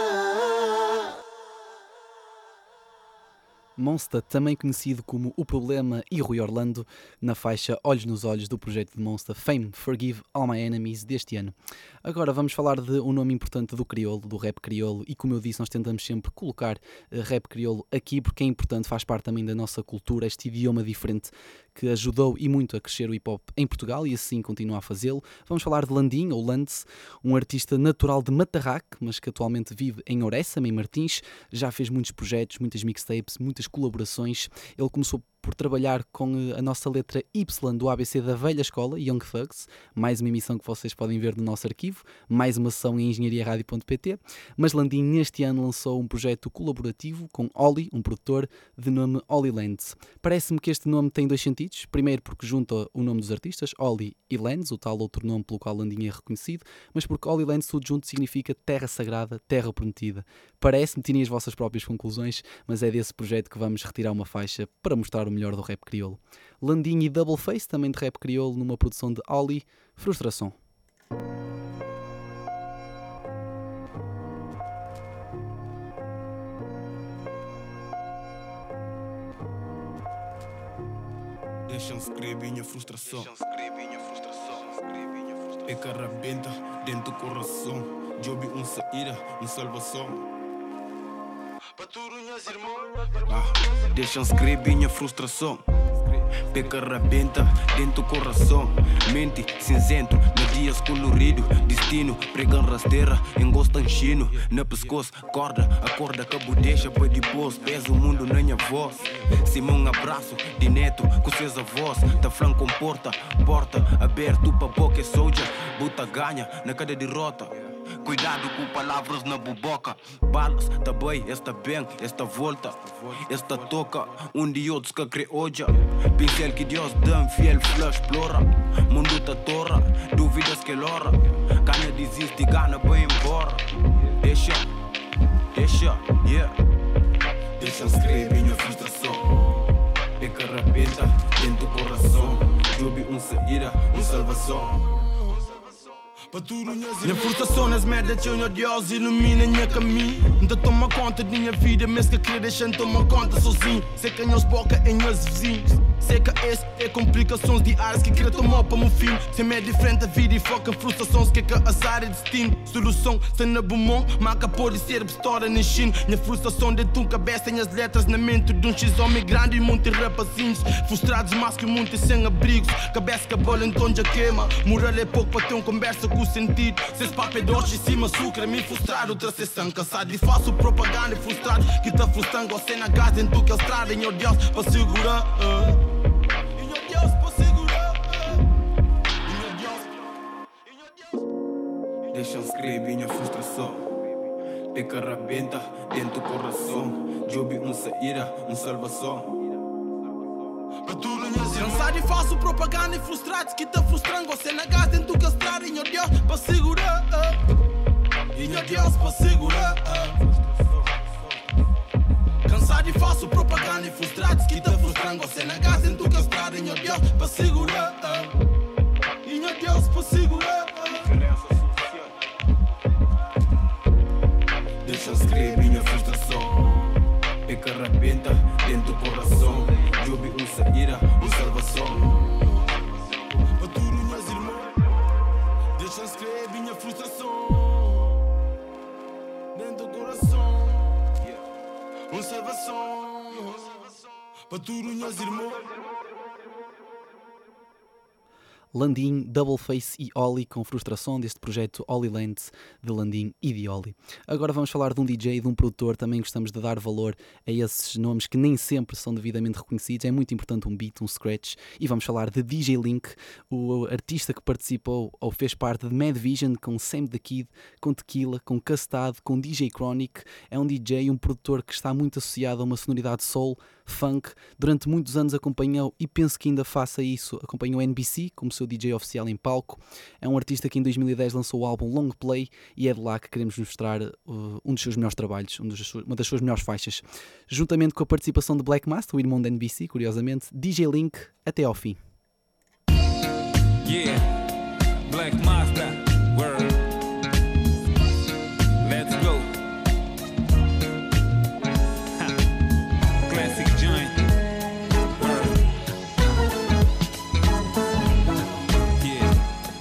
Monsta, também conhecido como O Problema e Rui Orlando, na faixa Olhos nos Olhos do projeto de Monsta Fame, Forgive All My Enemies deste ano. Agora vamos falar de um nome importante do crioulo, do rap crioulo, e como eu disse, nós tentamos sempre colocar uh, rap crioulo aqui porque é importante, faz parte também da nossa cultura, este idioma diferente que ajudou e muito a crescer o hip-hop em Portugal e assim continua a fazê-lo. Vamos falar de Landim, ou Lance, um artista natural de Matarraque, mas que atualmente vive em Oressa, em Martins, já fez muitos projetos, muitas mixtapes, muitas colaborações. Ele começou por trabalhar com a nossa letra Y do A B C da velha escola, Young Thugs, mais uma emissão que vocês podem ver no nosso arquivo, mais uma sessão em engenharia rádio ponto pt. Mas Landim neste ano lançou um projeto colaborativo com Oli, um produtor de nome Oli Lenz. Parece-me que este nome tem dois sentidos, primeiro porque junta o nome dos artistas, Oli e Lenz, o tal outro nome pelo qual Landim é reconhecido, mas porque Oli Lenz tudo junto significa terra sagrada, terra prometida. Parece-me, tirem as vossas próprias conclusões, mas é desse projeto que vamos retirar uma faixa para mostrar o melhor do rap crioulo. Landim e Double Face, também de rap crioulo, numa produção de Oli, Frustração. Deixam escrever minha frustração. É que arrebenta dentro do coração. Job um saída, um salvação. Ah, deixam escrever minha frustração. Peca rabenta dentro do coração. Mente cinzento, no dias colorido. Destino, pregando rasteira, engosta enchino. Na pescoço, corda, acorda que a deixa para depois. Pesa o mundo na minha voz. Simão um abraço, de neto, com seus avós. Tá flanco com porta, porta aberto para boca e soldier. Buta ganha na cada derrota. Cuidado com palavras na boboca. Balas, tá bem, esta bem, esta volta. Esta toca, um de outros que criou já. Pincel que Deus dá, fiel flash explora. Mundo tá torra, dúvidas que lora. Ganha desiste, gana bem embora. Deixa, deixa, yeah. Deixa escrever minha frustração. É que arrebenta dentro do coração. Job um saída, um salvação. Minha frustração nas merdas que eu Deus ilumina minha caminho. Não toma conta de minha vida, mas que querer deixar tomar conta sozinho. Sei que meus boca em meus vizinhos. Sei que esse é complicações diárias que querer tomar para meu fim. Sem medo diferente a vida e foca em frustrações que é que azar é destino. Solução, sem na bumão, marca pode ser história nem chino. Minha frustração dentro de um cabeça tem as letras na mente de um x-homem grande e muitos rapazinhos. Frustrados mais que muitos sem abrigos. Cabeça que a bola então já queima. Moral é pouco para ter uma conversa com sentido. Se esse papo é doce, em cima açúcar, me frustrado, outra sessão cansado e faço propaganda frustrado, que tá frustrando você na casa dentro que estrada, em meu Deus, para segurar, uh. em meu Deus, para segurar, uh. em meu Deus, em meu Deus. Deixa escrever minha frustração. é que arrebenta dentro do coração. Jobi um saída, um salvação. Cansado e falso, propaganda e frustrado que tá frustrando. Você na gás dentro do estrada, em Deus pra segurar. Em Deus pra segurar. Cansado e falso, propaganda e frustrado que tá frustrando. Você na gás dentro do estrada, em Deus pra segurar. Em Deus pra segurar. Deixa eu escrever minha frustração. É que arrebenta dentro do coração. Jobi um saída, um salvação. Para tudo, meus irmãos, deixa eu escrever minha frustração. Dentro do coração, um salvação. Para tudo, meus irmãos. Landim, Doubleface e Oli com frustração deste projeto Oli Lands de Landim e de Oli. Agora vamos falar de um D J, de um produtor. Também gostamos de dar valor a esses nomes que nem sempre são devidamente reconhecidos. É muito importante um beat, um scratch. E vamos falar de D J Link, o artista que participou ou fez parte de Mad Vision com Sam the Kid, com Tequila, com Custad, com D J Chronic. É um D J, um produtor que está muito associado a uma sonoridade soul, funk. Durante muitos anos acompanhou e penso que ainda faça isso. Acompanhou N B C como seu D J oficial em palco. É um artista que em dois mil e dez lançou o álbum Long Play e é de lá que queremos mostrar uh, um dos seus melhores trabalhos, um dos, uma das suas melhores faixas. Juntamente com a participação de Black Master, o irmão da N B C, curiosamente, D J Link até ao fim. Yeah, Black Master, word. Let's go. Ha. Classic joint. Word. Yeah.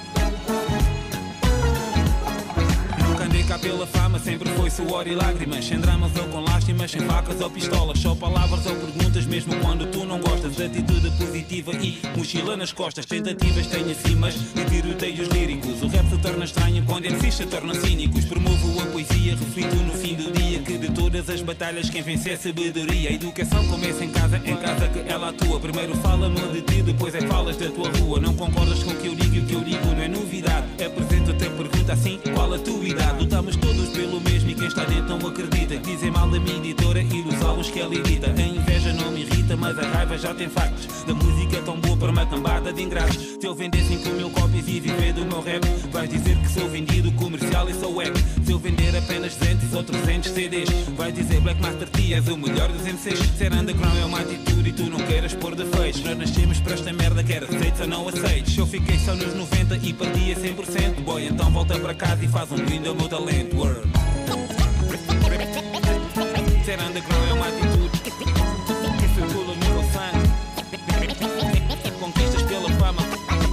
Nunca andei cá pela fama, sempre foi suor e lágrimas. Sem dramas ou com lástimas, sem facas ou pistolas. Só palavras ou perguntas, mesmo quando tu não gostas. Atitude positiva e mochila nas costas. Tentativas têm acimas e tiroteios líricos. O rap se torna estranho quando M Cs se tornam cínicos. Promovo a poesia, reflito no fim do dia que de todas as batalhas quem vence é sabedoria. A educação começa em casa, em casa que ela atua. Primeiro fala-me de ti, depois é falas da tua rua. Não concordas com o que eu digo e o que eu digo não é novidade. Apresento-te a pergunta assim, qual a tua idade? Lutamos todos pelo mesmo e quem está dentro não acredita. Dizem mal da minha editora e dos álbuns que ela edita. A inveja não me irrita, mas a raiva já tem factos. Da música tão boa para uma cambada de ingratos. Se eu vender cinco mil cópias e viver do meu rap, vais dizer que sou vendido comercial e sou wack. Se eu vender apenas duzentos ou trezentos C Ds, vais dizer Black Master T és o melhor dos M Cs. Ser underground é uma atitude e tu não queiras pôr defeitos. Nós nascemos para esta merda, quer aceites ou não aceites. Eu fiquei só nos noventa e partia cem por cento. Boy, então volta para casa e faz um brinde ao meu talento. Word. Ser underground é uma atitude que circula no meu sangue. Conquistas pela fama.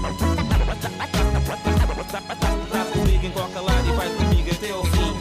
Tá comigo em qualquer lado e vai comigo até ao fim.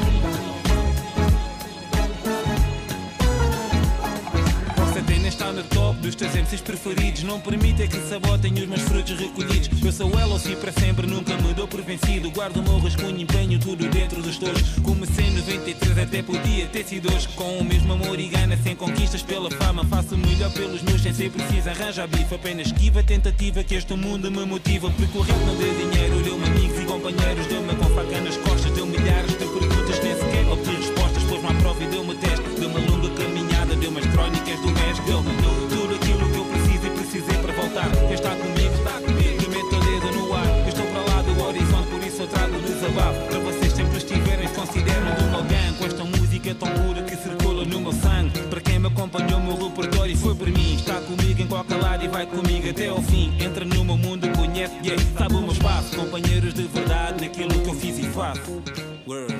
Você tem estar no top dos teus M Cs preferidos. Não permita que sabotem os meus frutos recolhidos. Eu sou L O C para sempre, nunca me dou por vencido. Guardo o meu rascunho, empenho tudo dentro dos touros. Comecei em noventa e três, até podia ter sido hoje. Com o mesmo amor e gana, sem conquistas pela fama. Faço melhor pelos meus sem ser preciso arranjar bife. Apenas esquiva a tentativa que este mundo me motiva. Percorreu não deu dinheiro, deu-me amigos e companheiros. Deu-me com faca nas costas, deu milhares de perguntas. Nem sequer obtive respostas, pôs-me à prova e deu-me teste. Deu-me uma longa caminhada, deu-me as crónicas do mês. Deu-me tudo aquilo que eu preciso e precisei para voltar. Quem está comigo, está comigo, que meto o dedo no ar. Eu estou para lá do horizonte, por isso eu trago o desabafo. Para vocês sempre estiverem, consideram do meu gangue. Com esta música tão pura que circula no meu sangue. Para quem me acompanhou, meu repertório e foi por mim. Está comigo em qualquer lado e vai comigo até ao fim. Entra no meu mundo, conhece, yeah, sabe o meu espaço. Companheiros de verdade naquilo que eu fiz e faço. Word.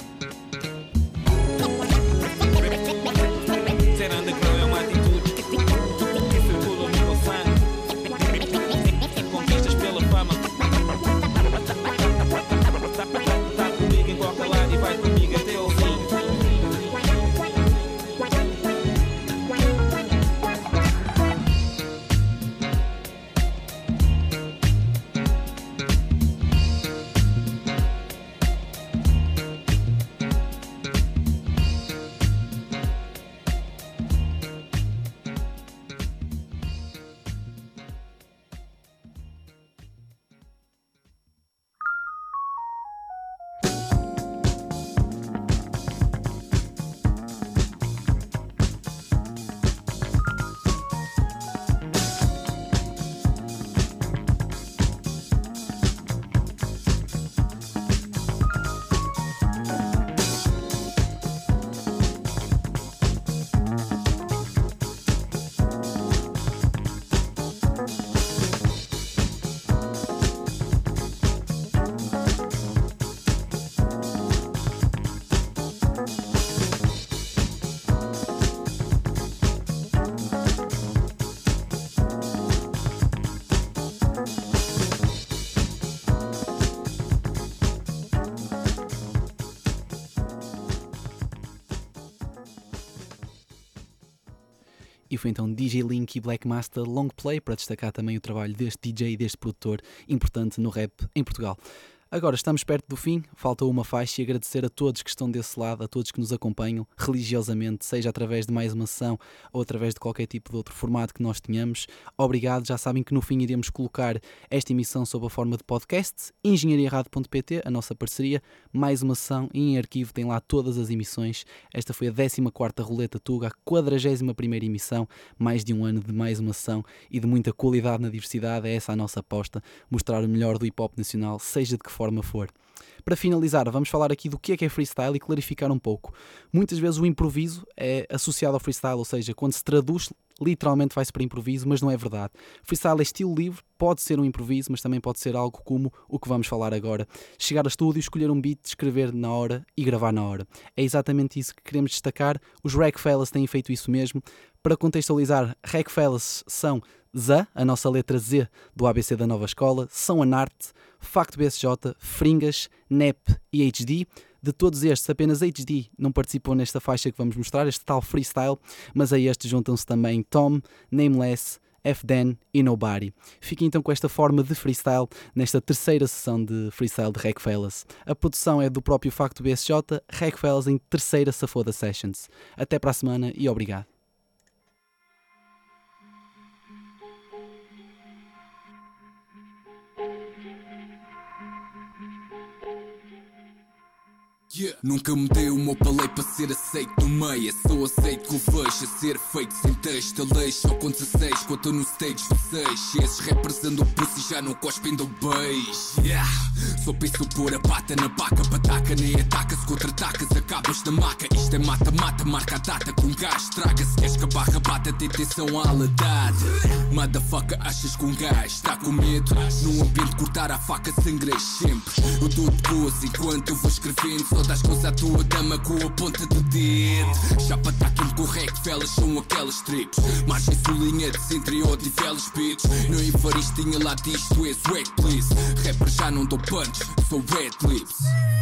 Ser underground é uma atitude que circula no meu sangue. Conquistas pela fama. Tá comigo em qualquer lado e vai comigo até ao fim. E foi então D J Link e Black Master Long Play, para destacar também o trabalho deste D J e deste produtor importante no rap em Portugal. Agora estamos perto do fim, falta uma faixa, e agradecer a todos que estão desse lado, a todos que nos acompanham religiosamente, seja através de mais uma sessão ou através de qualquer tipo de outro formato que nós tenhamos. Obrigado, já sabem que no fim iremos colocar esta emissão sob a forma de podcast, engenharia rádio ponto pt, a nossa parceria, mais uma sessão, e em arquivo tem lá todas as emissões. Esta foi a décima quarta Roleta Tuga, a quadragésima primeira emissão, mais de um ano de mais uma sessão e de muita qualidade na diversidade. É essa a nossa aposta, mostrar o melhor do hip-hop nacional, seja de que forma for. Para finalizar, vamos falar aqui do que é que é freestyle e clarificar um pouco. Muitas vezes o improviso é associado ao freestyle, ou seja, quando se traduz, literalmente vai-se para improviso, mas não é verdade. Freestyle é estilo livre, pode ser um improviso, mas também pode ser algo como o que vamos falar agora. Chegar a estúdio, escolher um beat, escrever na hora e gravar na hora. É exatamente isso que queremos destacar. Os Ragfellas têm feito isso mesmo. Para contextualizar, Ragfellas são Z, a nossa letra Z do A B C da nova escola, São Anarte, Facto B S J, Fringas, N E P e H D. De todos estes, apenas H D não participou nesta faixa que vamos mostrar, este tal freestyle, mas a estes juntam-se também Tom, Nameless, F D N e Nobody. Fiquem então com esta forma de freestyle nesta terceira sessão de freestyle de Ragfellas. A produção é do próprio Facto B S J, Ragfellas em terceira Safoda Sessions. Até para a semana e obrigado. Yeah. Nunca mudei o meu palei para ser aceito no meio. Sou aceito que o vejo a ser feito sem texto. A lei só com dezasseis, quando estou no stage seis. Esses rappers andam pussy já não cospem do beijo. Yeah. Só penso pôr a pata na baca, pataca nem ataca-se, contra-atacas, acabas na maca. Isto é mata-mata, marca a data com gás. Traga-se, queres que a barra bata, tem atenção à aladade. Motherfucker, achas que um gajo está com medo? Num ambiente cortar a faca, sangras sempre. Eu dou de boas enquanto eu vou escrevendo. Só das coisas à tua dama com a ponta do dedo. Chapa ataque-me com Ragfellas, são aquelas trips. Margem solinha de centro e Odivelas, bitch. Não invaristinha lá disto, és wack, please. Rapper já não dou punch, sou red lips.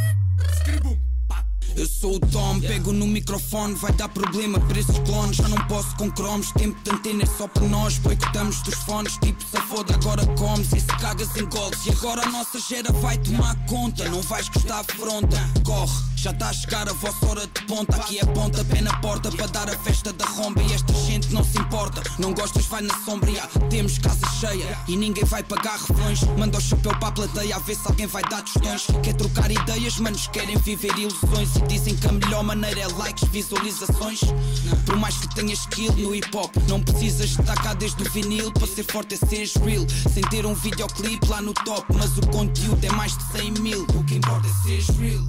Eu sou o Tom, pego no microfone, vai dar problema para esses clones. Já não posso com cromos, tempo de antena é só para nós. Boicotamos dos fones, tipo safoda, agora comes e se cagas em gols. E agora a nossa gera vai tomar conta, não vais gostar a fronta. Corre, já está a chegar a vossa hora de ponta. Aqui é ponta, pé na porta para dar a festa da romba. E esta gente não se importa, não gostas vai na sombra. Temos casa cheia e ninguém vai pagar refrões. Manda o chapéu para a plateia a ver se alguém vai dar tostões. Quer trocar ideias, manos querem viver ilusões. Dizem que a melhor maneira é likes, visualizações. Por mais que tenhas skill no hip hop, não precisas destacar desde o vinil. Para ser forte é seres real, sem ter um videoclipe lá no top. Mas o conteúdo é mais de cem mil, o que importa é seres real.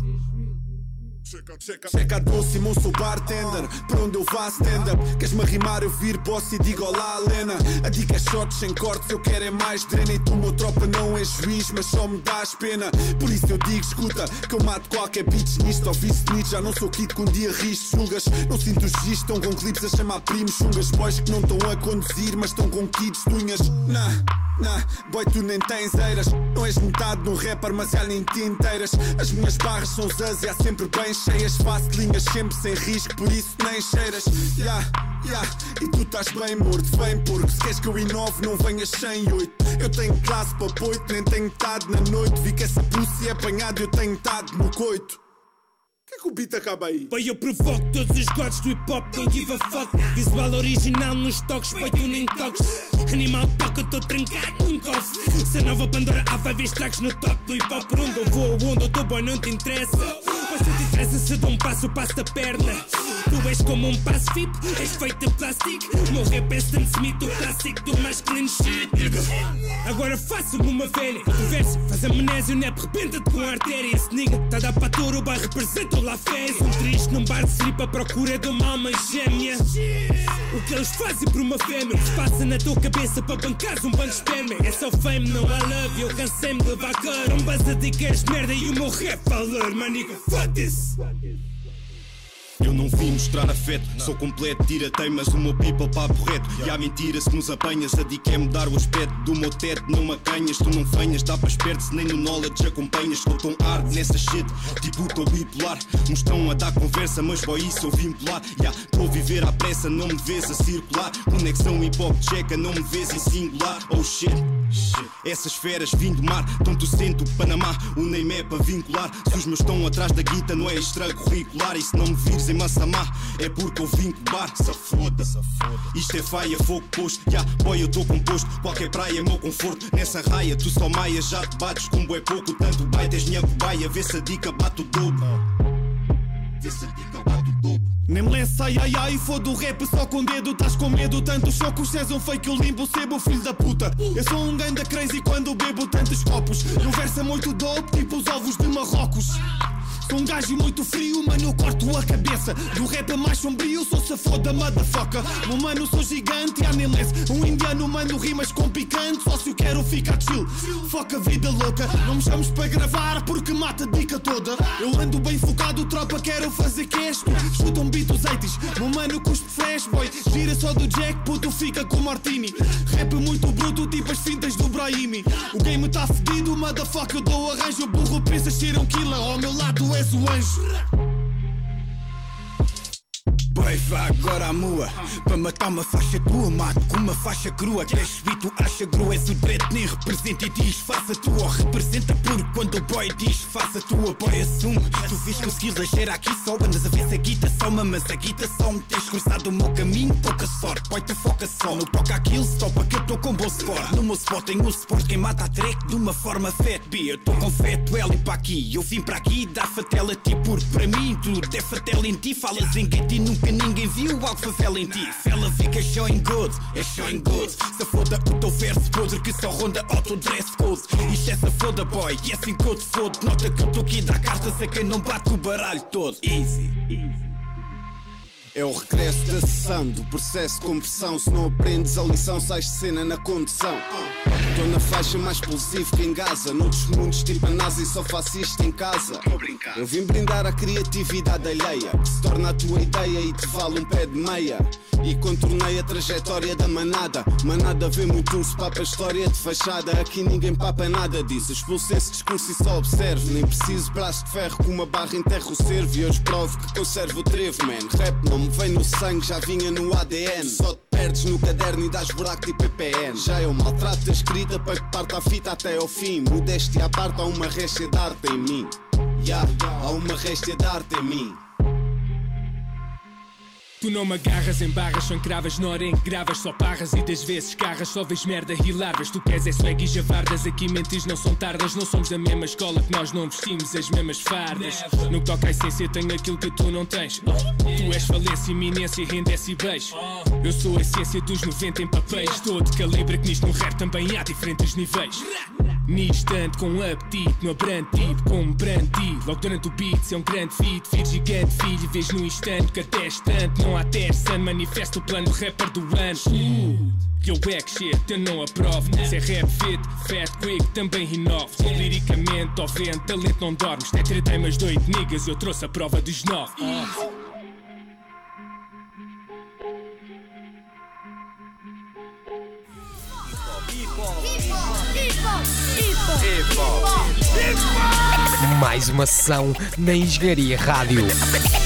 Checa a doce, moço, sou bartender. Para onde eu vá, stand-up. Queres-me arrimar, eu vir, posso e digo olá, Lena. A dica é shots sem cortes, eu quero é mais drena. E tu, meu tropa, não é juiz, mas só me dás pena. Por isso eu digo, escuta, que eu mato qualquer bitch nisto. Ouviste nisto, já não sou kid que um dia ris, julgas. Não sinto os gis, estão com clipes a chamar primos, chungas. Boys que não estão a conduzir, mas estão com kids, tunhas. Nah, nah, boy, tu nem tens eiras. Não és metade no rapper, mas já nem te inteiras. As minhas barras são zaz e há sempre bem cheias, faço linhas sempre sem risco, por isso nem cheiras. Yeah, yeah. E tu estás bem morto, vem porco. Se queres que eu inove, não venhas sem oito. Eu tenho classe para poito, nem tenho metade na noite. Vi que essa pussy é apanhada, eu tenho metade no coito. Que é que o beat acaba aí? Pai, eu provoco todos os gods do hip hop, don't give a fuck. Visual original nos toques, pai, tu nem toques. Animal toca, eu tô trancado num cofre. Se a nova Pandora há vai ver estragos no top do hip hop. Por onde eu vou, onde eu tô, boy, não te interessa. Mas se te interessa, se dou um passo, eu passo da perna. Tu és como um passo F I P, és feito de plástico. Meu rap é Stan Smith, o clássico do masculino shit. Agora faço-me uma velha conversa, faz amnésia, nep, rebenta-te com a artéria. Esse nigga tá a dar para touro, o bar representa o La Fez. Um triste num bar de strip à procura de uma alma gêmea. O que eles fazem por uma fêmea, o que se passa na tua cabeça para bancares um banco de esperma. É só fame, não I love you, eu cansei-me de levar cor. Não basta de queres merda e o meu rap valor, maniga, fuck this. Eu não não vim mostrar afeto. Sou completo, tira-tei, mas o meu people papo reto. E há mentira se nos apanhas, a dica é mudar o aspecto do meu teto. Não me acanhas, tu não venhas, dá para esperto se nem no knowledge acompanhas. Estou tão hard nessa shit, tipo tô bipolar. Uns estão a dar conversa, mas boy isso eu vim pular. Estou a viver à pressa, não me vês a circular. Conexão hip hop checa, não me vês em singular. Oh shit, essas feras vim do mar, tanto sento Panamá, o name é para vincular. Se os meus estão atrás da guita não é extracurricular. E se não me vires em Massamá é porque eu vim cubar. Safoda, isto é faia, fogo posto. Yeah, boy eu tô composto, qualquer praia é meu conforto. Nessa raia tu só maia, já te bates com bué pouco. Tanto baita és minha cobaia, vê se a dica bate o dobro. Vê se a dica bate o dobro. Nem me lance, ai ai ai, foda o rap só com dedo. Estás com medo, tantos chocos, és um fake, eu limpo, sebo, filho da puta. Eu sou um ganda crazy quando bebo tantos copos. Não versa muito dope, tipo os ovos de Marrocos. Sou um gajo muito frio, mano, eu corto a cabeça. Do rap mais sombrio, sou safoda, motherfucker. Meu mano, sou gigante, animes. Um indiano, mano, rimas com picante. Só se eu quero ficar chill, foca a vida louca. Não me chames para gravar porque mata a dica toda. Eu ando bem focado, tropa, quero fazer questo. Chuta um beat os eighties, meu mano, cuspe flash, boy. Gira só do Jack, puto, fica com Martini. Rap muito bruto, tipo as fintas do Brahimi. O game tá fedido, motherfucker, eu dou arranjo. Burro, pensas ser um killer, ao meu lado és o anjo. Boy, vá agora à mua. Para matar uma faixa tua, mato com uma faixa crua. Queres subir, tu acha grua. És o dread, nem representa e diz faça tua. Ou representa porque quando o boy diz faça tua, boy assume. Tu vês que o skill cheira aqui só. Andas a ver se a guita soma, mas a guita só me tens cruzado o meu caminho, pouca sorte. Boy, tu foca só, não toca aquilo, stop que eu tô com bom score. No meu spot tenho o sport, quem mata a track de uma forma fat B. Eu tô com feto, L e para aqui. Eu vim para aqui, dá fatela a ti, porque para mim tudo é fatela em ti. Falas em gate e nunca ninguém viu algo favela em ti. Fela fica showing good, é showing good. Se foda o teu verso podre que só ronda auto dress code. Isto é safoda boy, e assim que eu te fodo. Nota que eu tô aqui da carta, sei quem não bate o baralho todo. Easy, easy. É o regresso da sessão, do processo de conversão. Se não aprendes a lição, sais de cena na condução. Estou na faixa mais explosivo que em Gaza. Noutros mundos tipo a NASA e só faço isto em casa. Eu vim brindar a criatividade alheia, que se torna a tua ideia e te vale um pé de meia. E contornei a trajetória da manada. Manada vê muito urso, papa história de fachada. Aqui ninguém papa nada disso. Expulso esse discurso e só observo. Nem preciso braço de ferro com uma barra enterro o cervo. E hoje provo que conservo o trevo, man. Rap não me vem no sangue, já vinha no A D N. Só te perdes no caderno e dás buraco de P P N. Já eu maltrato a escrita para que parta a fita até ao fim. Modéstia à parte, há uma réstia de arte em mim. Yeah, há uma réstia de arte em mim. Tu não me agarras em barras, só encravas na hora em que gravas. Só parras e das vezes carras, só vês merda e larvas. Tu queres é swag e javardas, aqui mentes não são tardas. Não somos da mesma escola que nós não vestimos as mesmas fardas. No que toca à essência tenho aquilo que tu não tens. Tu és falência, iminência, rendesse e beijo. Eu sou a essência dos noventa em papéis. Todo calibre que nisto no rap também há diferentes níveis. Nistante com apetite, no abrante tipo como brandy. Logo durante o beat, é um grande feat. Filho gigante, filho, vês no instante que até estante. Não há terça, manifesto o plano rapper do ano. uh, Eu é que shit, eu não aprovo. Se é rap fit, fat, quick, também inovo. Liricamente, ao vento, talento não dormes. Tetra tem mais doido niggas, eu trouxe a prova dos nove. uh. Mais uma sessão na Engenharia Rádio.